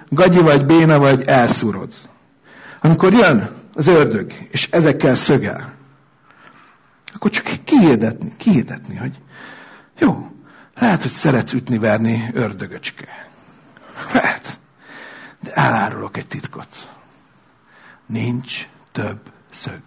gagyi vagy, béna vagy, elszúrod. Amikor jön az ördög, és ezekkel szögel, akkor csak kihirdetni, kihirdetni, hogy jó, lehet, hogy szeretsz ütni-verni, ördögöcske. Lehet. De elárulok egy titkot. Nincs több szög.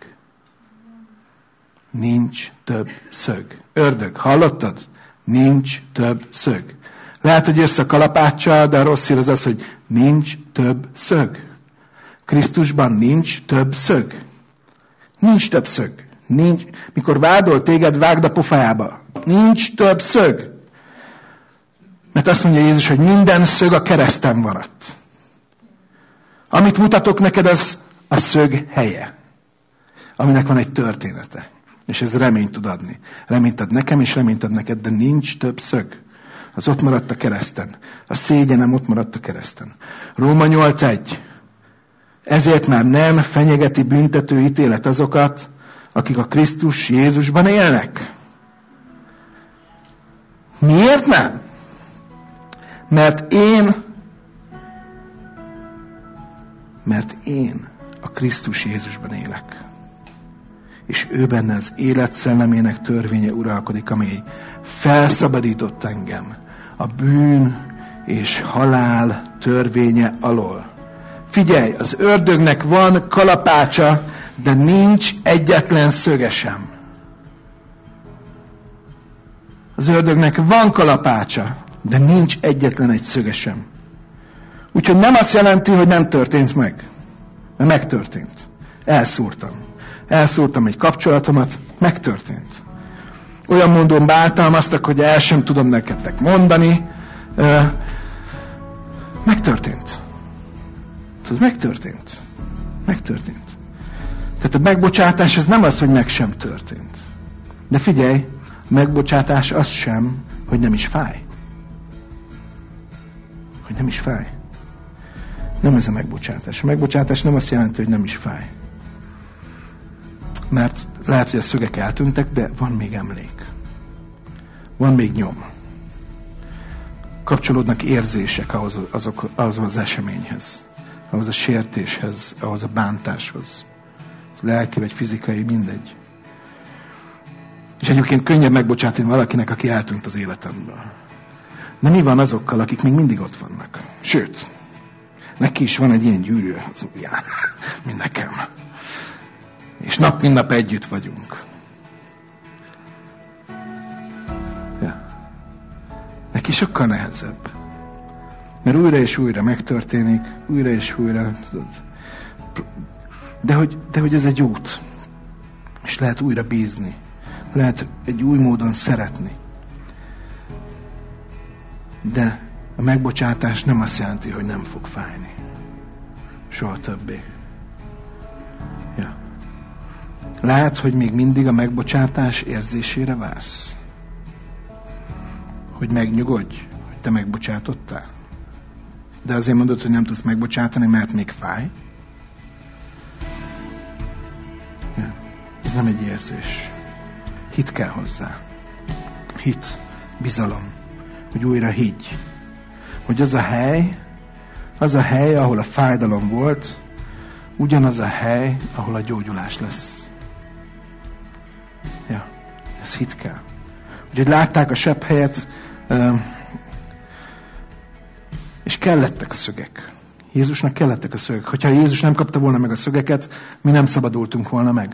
Nincs több szög. Ördög, hallottad? Nincs több szög. Lehet, hogy jössz a kalapáccsal, de a rossz hír az az, hogy nincs több szög. Krisztusban nincs több szög. Nincs több szög. Nincs. Mikor vádol téged, vágd a pofájába. Nincs több szög. Mert azt mondja Jézus, hogy minden szög a kereszten maradt. Amit mutatok neked, az a szög helye. Aminek van egy története. És ez reményt tud adni. Reményt ad nekem, és reményt ad neked, de nincs több szög. Az ott maradt a kereszten. A szégyenem ott maradt a kereszten. Róma nyolc egy. Ezért már nem fenyegeti büntető ítélet azokat, akik a Krisztus Jézusban élnek. Miért nem? Mert én, mert én a Krisztus Jézusban élek. És ő benne az élet szellemének törvénye uralkodik, amely felszabadított engem a bűn és halál törvénye alól. Figyelj, az ördögnek van kalapácsa, de nincs egyetlen szöge sem. Az ördögnek van kalapácsa, de nincs egyetlen egy szöge sem. Úgyhogy nem azt jelenti, hogy nem történt meg. Mert megtörtént. Elszúrtam. Elszúrtam egy kapcsolatomat, megtörtént. Olyan mondom bántalmaztak, hogy el sem tudom nektek mondani. Megtörtént. Tudod, megtörtént. Megtörtént. Tehát a megbocsátás az nem az, hogy meg sem történt. De figyelj, a megbocsátás az sem, hogy nem is fáj. Hogy nem is fáj. Nem ez a megbocsátás. A megbocsátás nem azt jelenti, hogy nem is fáj. Mert lehet, hogy a szögek eltűntek, de van még emlék. Van még nyom. Kapcsolódnak érzések ahhoz, azok, ahhoz az eseményhez. Ahhoz a sértéshez, ahhoz a bántáshoz. Ez lelki vagy fizikai, mindegy. És egyébként könnyebb megbocsátani valakinek, aki eltűnt az életemből. De mi van azokkal, akik még mindig ott vannak? Sőt, neki is van egy ilyen gyűrű az ujján, mint nekem. És nap mint nap együtt vagyunk. Ja. Neki sokkal nehezebb. Mert újra és újra megtörténik, újra és újra, tudod. De hogy, de hogy ez egy út. És lehet újra bízni. Lehet egy új módon szeretni. De a megbocsátás nem azt jelenti, hogy nem fog fájni. Soha többé. Ja. Látsz, hogy még mindig a megbocsátás érzésére vársz? Hogy megnyugodj, hogy te megbocsátottál? De azért mondod, hogy nem tudsz megbocsátani, mert még fáj? Ja. Ez nem egy érzés. Hit kell hozzá. Hit, bizalom, hogy újra higgy. Hogy az a hely, az a hely, ahol a fájdalom volt, ugyanaz a hely, ahol a gyógyulás lesz. Ja, ez hit kell. Úgyhogy látták a sebb helyet, és kellettek a szögek. Jézusnak kellettek a szögek. Hogyha Jézus nem kapta volna meg a szögeket, mi nem szabadultunk volna meg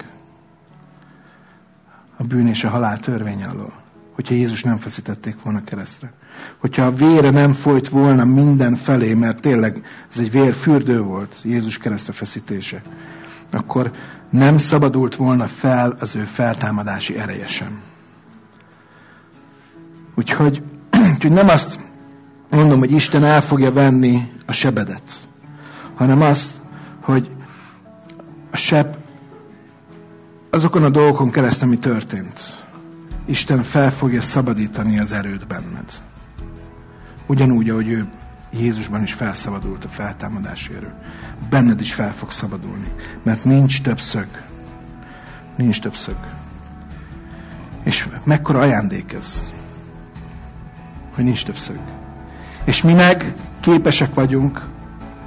a bűn és a halál törvénye alól. Hogyha Jézus nem feszítették volna keresztre. Hogyha a vére nem folyt volna minden felé, mert tényleg ez egy vérfürdő volt, Jézus keresztre feszítése, akkor nem szabadult volna fel az ő feltámadási ereje sem. Úgyhogy, úgyhogy nem azt mondom, hogy Isten el fogja venni a sebedet, hanem azt, hogy a seb azokon a dolgokon keresztül, ami történt, Isten fel fogja szabadítani az erőt benned. Ugyanúgy, ahogy ő Jézusban is felszabadult a feltámadási erő. Benned is fel fog szabadulni. Mert nincs több szög. Nincs több szög. És mekkora ajándék ez, hogy nincs több szög. És mi meg képesek vagyunk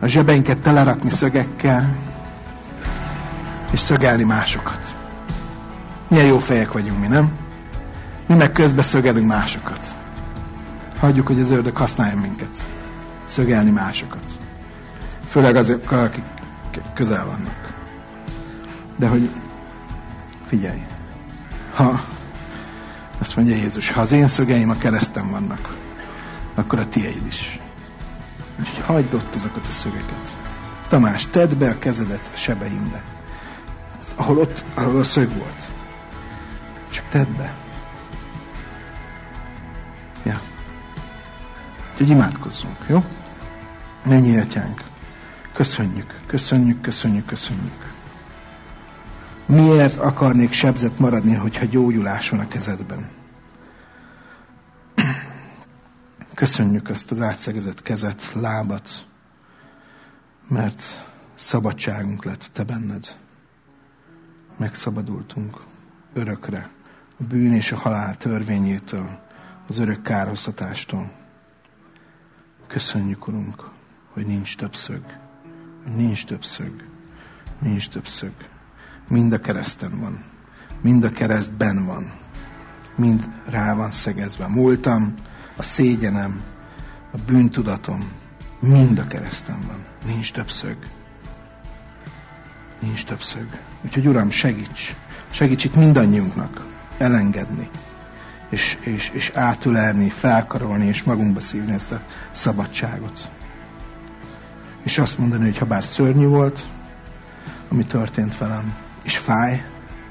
A zsebeinket telerakni szögekkel, és szögelni másokat. Milyen jó fejek vagyunk mi, nem? Mi meg közbe szögelünk másokat. Hagyjuk, hogy az ördög használjon minket. Szögelni másokat. Főleg azokkal, akik közel vannak. De hogy figyelj, ha azt mondja Jézus, ha az én szögeim a kereszten vannak, akkor a tiéd is. Úgyhogy hagyd ott azokat a szögeket. Tamás, tedd be a kezedet a sebeimbe. Ahol ott, ahol a szög volt. Csak tedd be. Ja. Úgyhogy imádkozzunk, jó? Mennyi atyánk. Köszönjük, köszönjük, köszönjük, köszönjük. Miért akarnék sebzett maradni, hogyha gyógyulás van a kezedben? Köszönjük ezt az átszegezett kezet, lábat, mert szabadságunk lett te benned. Megszabadultunk örökre a bűn és a halál törvényétől, az örök kárhoztatástól. Köszönjük, Urunk, hogy nincs több szög, hogy nincs több szög, nincs több szög. Mind a kereszten van, mind a keresztben van, mind rá van szegezve. A múltam, a szégyenem, a bűntudatom, mind a kereszten van. Nincs több szög. Nincs több szög. Úgyhogy Uram, segíts, segíts itt mindannyiunknak elengedni, és, és, és átülelni, felkarolni, és magunkba szívni ezt a szabadságot. És azt mondani, hogy ha bár szörnyű volt, ami történt velem, és fáj,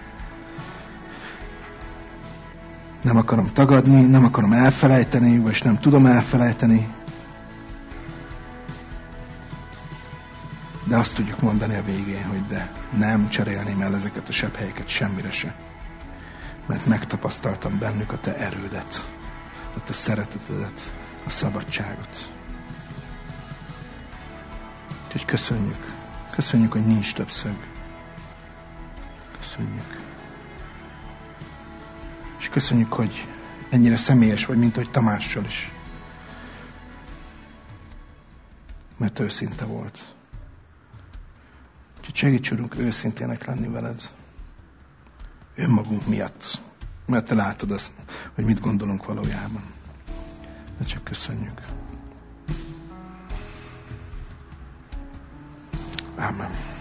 nem akarom tagadni, nem akarom elfelejteni, vagy nem tudom elfelejteni, de azt tudjuk mondani a végén, hogy de nem cserélném el ezeket a sebhelyeket semmire se. Mert megtapasztaltam bennük a te erődet, a te szeretetedet, a szabadságot. Úgyhogy köszönjük. Köszönjük, hogy nincs több szög. Köszönjük. És köszönjük, hogy ennyire személyes vagy, mint hogy Tamással is. Mert őszinte volt. Úgyhogy segíts, Urunk, őszintének lenni veled. Önmagunk miatt. Mert te látod azt, hogy mit gondolunk valójában. De csak köszönjük. Amen.